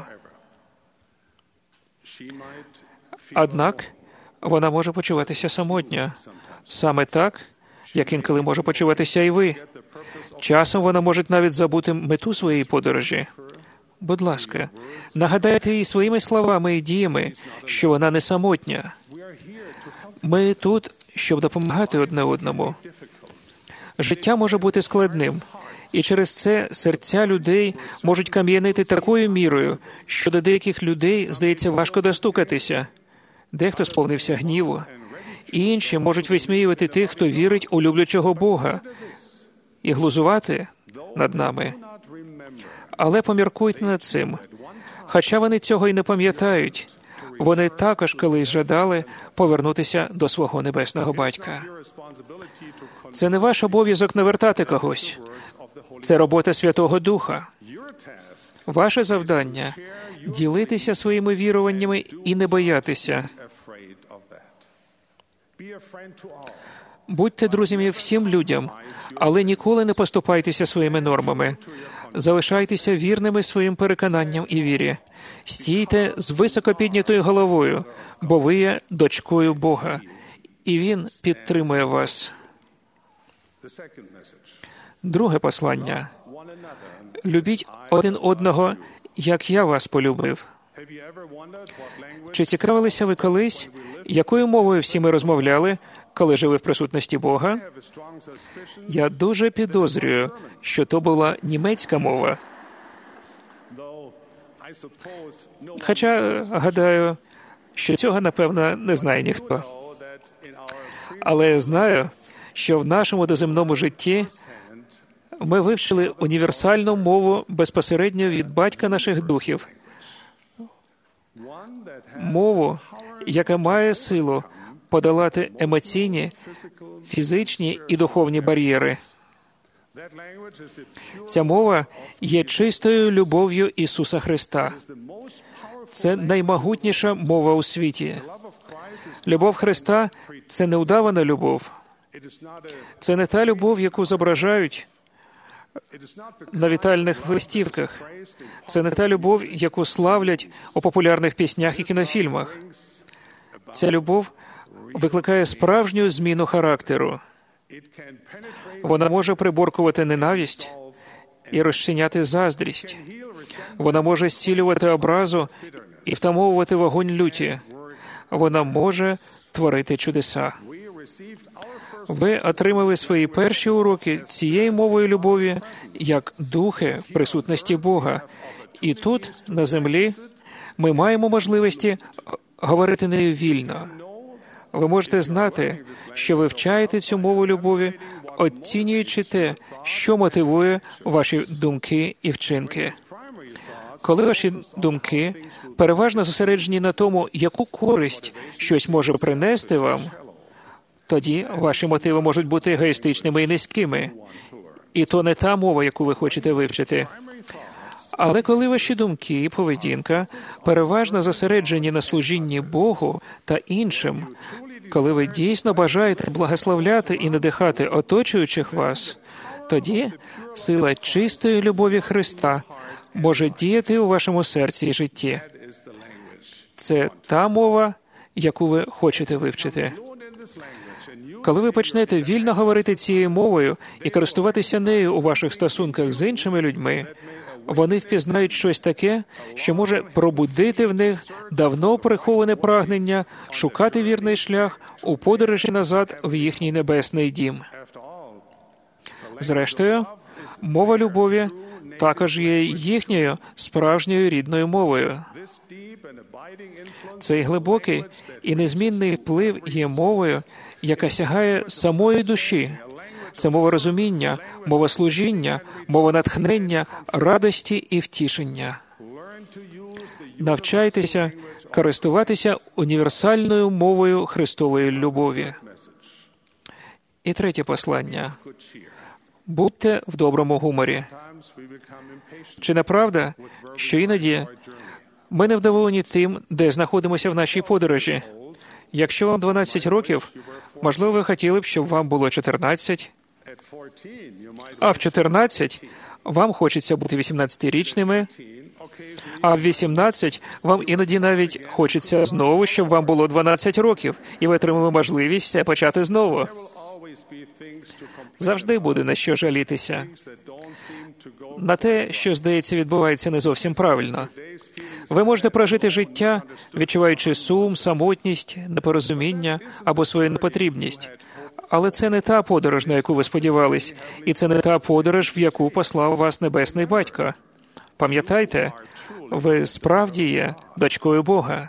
Однак, вона може почуватися самотньо. Саме так, як інколи може почуватися і ви. Часом вона може навіть забути мету своєї подорожі. Будь ласка, нагадайте їй своїми словами і діями, що вона не самотня. Ми тут, щоб допомагати одне одному. Життя може бути складним, і через це серця людей можуть кам'янити такою мірою, що до деяких людей, здається, важко достукатися. Дехто сповнився гніву. Інші можуть висміювати тих, хто вірить у люблячого Бога, і глузувати над нами. Але поміркуйте над цим. Хоча вони цього й не пам'ятають, вони також колись жадали повернутися до свого Небесного Батька. Це не ваш обов'язок навертати когось. Це робота Святого Духа. Ваше завдання – ділитися своїми віруваннями і не боятися. Будьте друзями всім людям, але ніколи не поступайтеся своїми нормами. Залишайтеся вірними своїм переконанням і вірі. Стійте з високо піднятою головою, бо ви є дочкою Бога, і Він підтримує вас. Друге послання. Любіть один одного, як я вас полюбив. Чи цікавилися ви колись, якою мовою всі ми розмовляли, коли жили в присутності Бога? Я дуже підозрюю, що то була німецька мова. Хоча, гадаю, що цього, напевно, не знає ніхто. Але я знаю, що в нашому доземному житті ми вивчили універсальну мову безпосередньо від Батька наших духів. Мову, яка має силу подолати емоційні, фізичні і духовні бар'єри. Ця мова є чистою любов'ю Ісуса Христа. Це наймогутніша мова у світі. Любов Христа – це не удавана любов. Це не та любов, яку зображають на вітальних листівках. Це не та любов, яку славлять у популярних піснях і кінофільмах. Ця любов викликає справжню зміну характеру. Вона може приборкувати ненависть і розчиняти заздрість. Вона може зцілювати образу і втамовувати вогонь люті. Вона може творити чудеса. Ви отримали свої перші уроки цією мовою любові як духи в присутності Бога. І тут, на землі, ми маємо можливості говорити нею вільно. Ви можете знати, що ви вивчаєте цю мову любові, оцінюючи те, що мотивує ваші думки і вчинки. Коли ваші думки переважно зосереджені на тому, яку користь щось може принести вам, тоді ваші мотиви можуть бути егоїстичними і низькими. І то не та мова, яку ви хочете вивчити. Але коли ваші думки і поведінка переважно зосереджені на служінні Богу та іншим, коли ви дійсно бажаєте благословляти і надихати оточуючих вас, тоді сила чистої любові Христа може діяти у вашому серці і житті. Це та мова, яку ви хочете вивчити. Коли ви почнете вільно говорити цією мовою і користуватися нею у ваших стосунках з іншими людьми, вони впізнають щось таке, що може пробудити в них давно приховане прагнення шукати вірний шлях у подорожі назад в їхній небесний дім. Зрештою, мова любові також є їхньою справжньою рідною мовою. Цей глибокий і незмінний вплив є мовою, яка сягає самої душі. Це мова розуміння, мова служіння, мова натхнення, радості і втішення. Навчайтеся користуватися універсальною мовою Христової любові. І третє послання. Будьте в доброму гуморі. Чи не правда, що іноді ми невдоволені тим, де знаходимося в нашій подорожі? Якщо вам 12 років, можливо, ви хотіли б, щоб вам було 14, а в 14 вам хочеться бути 18-річними, а в 18 вам іноді навіть хочеться знову, щоб вам було 12 років, і ви отримали можливість все почати знову. Завжди буде на що жалітися. На те, що, здається, відбувається не зовсім правильно. Ви можете прожити життя, відчуваючи сум, самотність, непорозуміння або свою непотрібність. Але це не та подорож, на яку ви сподівались, і це не та подорож, в яку послав вас Небесний Батько. Пам'ятайте, ви справді є дочкою Бога.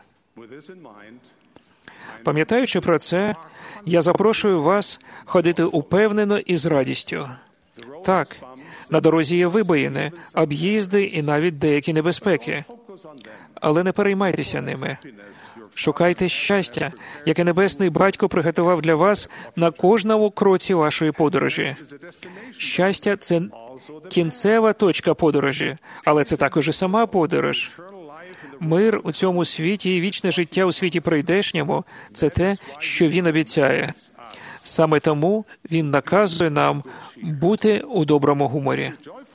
Пам'ятаючи про це, я запрошую вас ходити упевнено і з радістю. Так, на дорозі є вибоїни, об'їзди і навіть деякі небезпеки. Але не переймайтеся ними. Шукайте щастя, яке Небесний Батько приготував для вас на кожному кроці вашої подорожі. Щастя – це кінцева точка подорожі, але це також і сама подорож. Мир у цьому світі і вічне життя у світі прийдешньому – це те, що Він обіцяє. Саме тому Він наказує нам бути у доброму гуморі.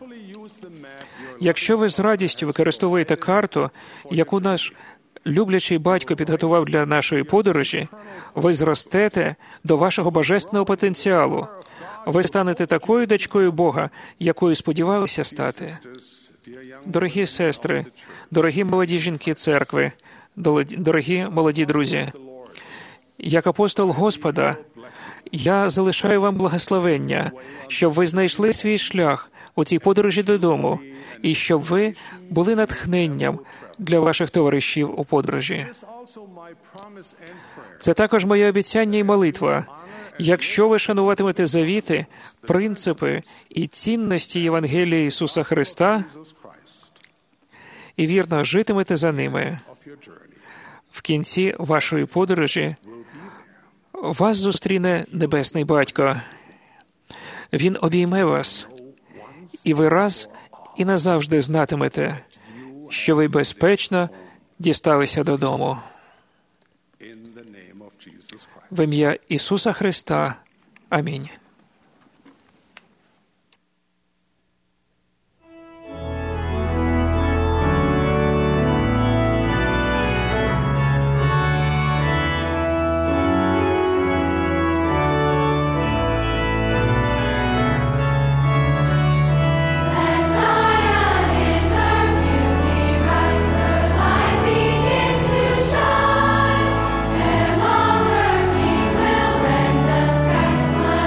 Якщо ви з радістю використовуєте карту, яку наш люблячий батько підготував для нашої подорожі, ви зростете до вашого божественного потенціалу. Ви станете такою дочкою Бога, якою сподівалися стати. Дорогі сестри, дорогі молоді жінки церкви, дорогі молоді друзі, як апостол Господа, я залишаю вам благословення, щоб ви знайшли свій шлях у цій подорожі додому, і щоб ви були натхненням для ваших товаришів у подорожі. Це також моє обіцяння і молитва. Якщо ви шануватимете завіти, принципи і цінності Євангелія Ісуса Христа і вірно житимете за ними, в кінці вашої подорожі вас зустріне Небесний Батько. Він обійме вас, і ви раз і назавжди знатимете, що ви безпечно дісталися додому. В ім'я Ісуса Христа. Амінь. Let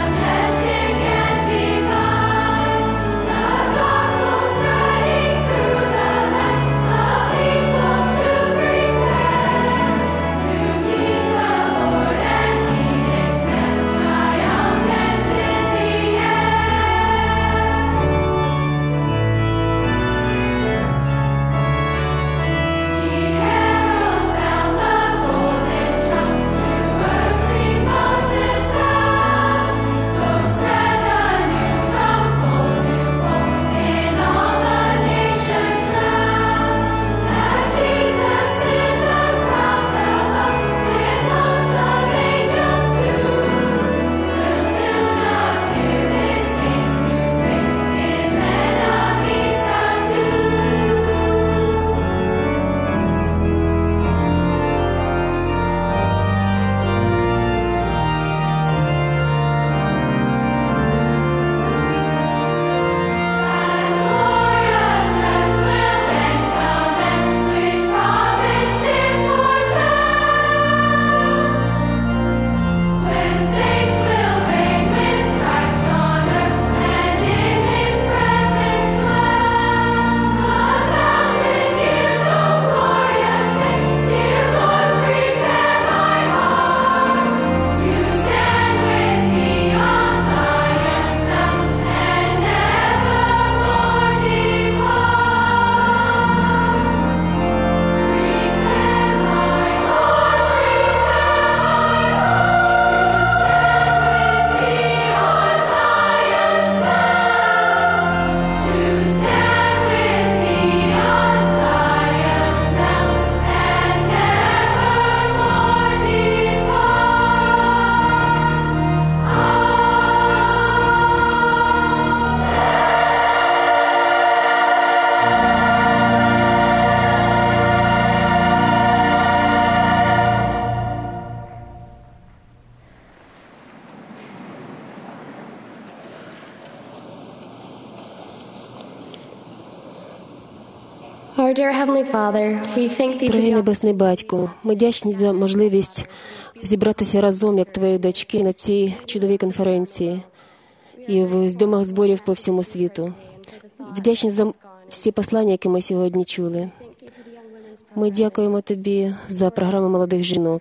Our dear Heavenly Father, we thank Thee for Дорогий the Небесний Батько, ми вдячні за можливість зібратися разом, як твої дочки, на цій чудовій конференції і в домах зборів по всьому світу. Вдячні за всі послання, які ми сьогодні чули. Ми дякуємо Тобі за програму молодих жінок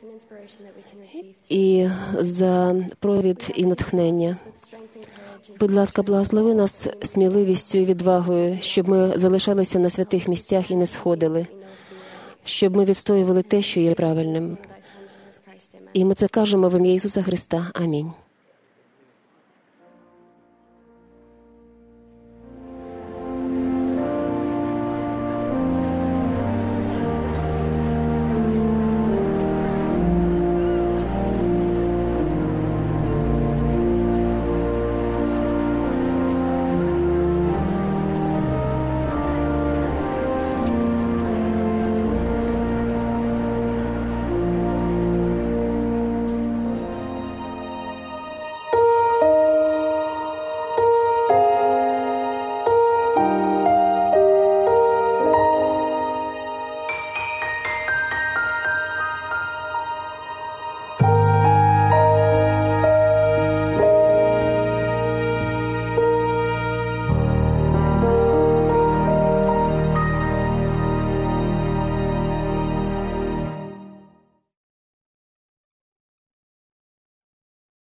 і за провід і натхнення. Будь ласка, благослови нас сміливістю і відвагою, щоб ми залишалися на святих місцях і не сходили, щоб ми відстоювали те, що є правильним. І ми це кажемо в ім'я Ісуса Христа. Амінь.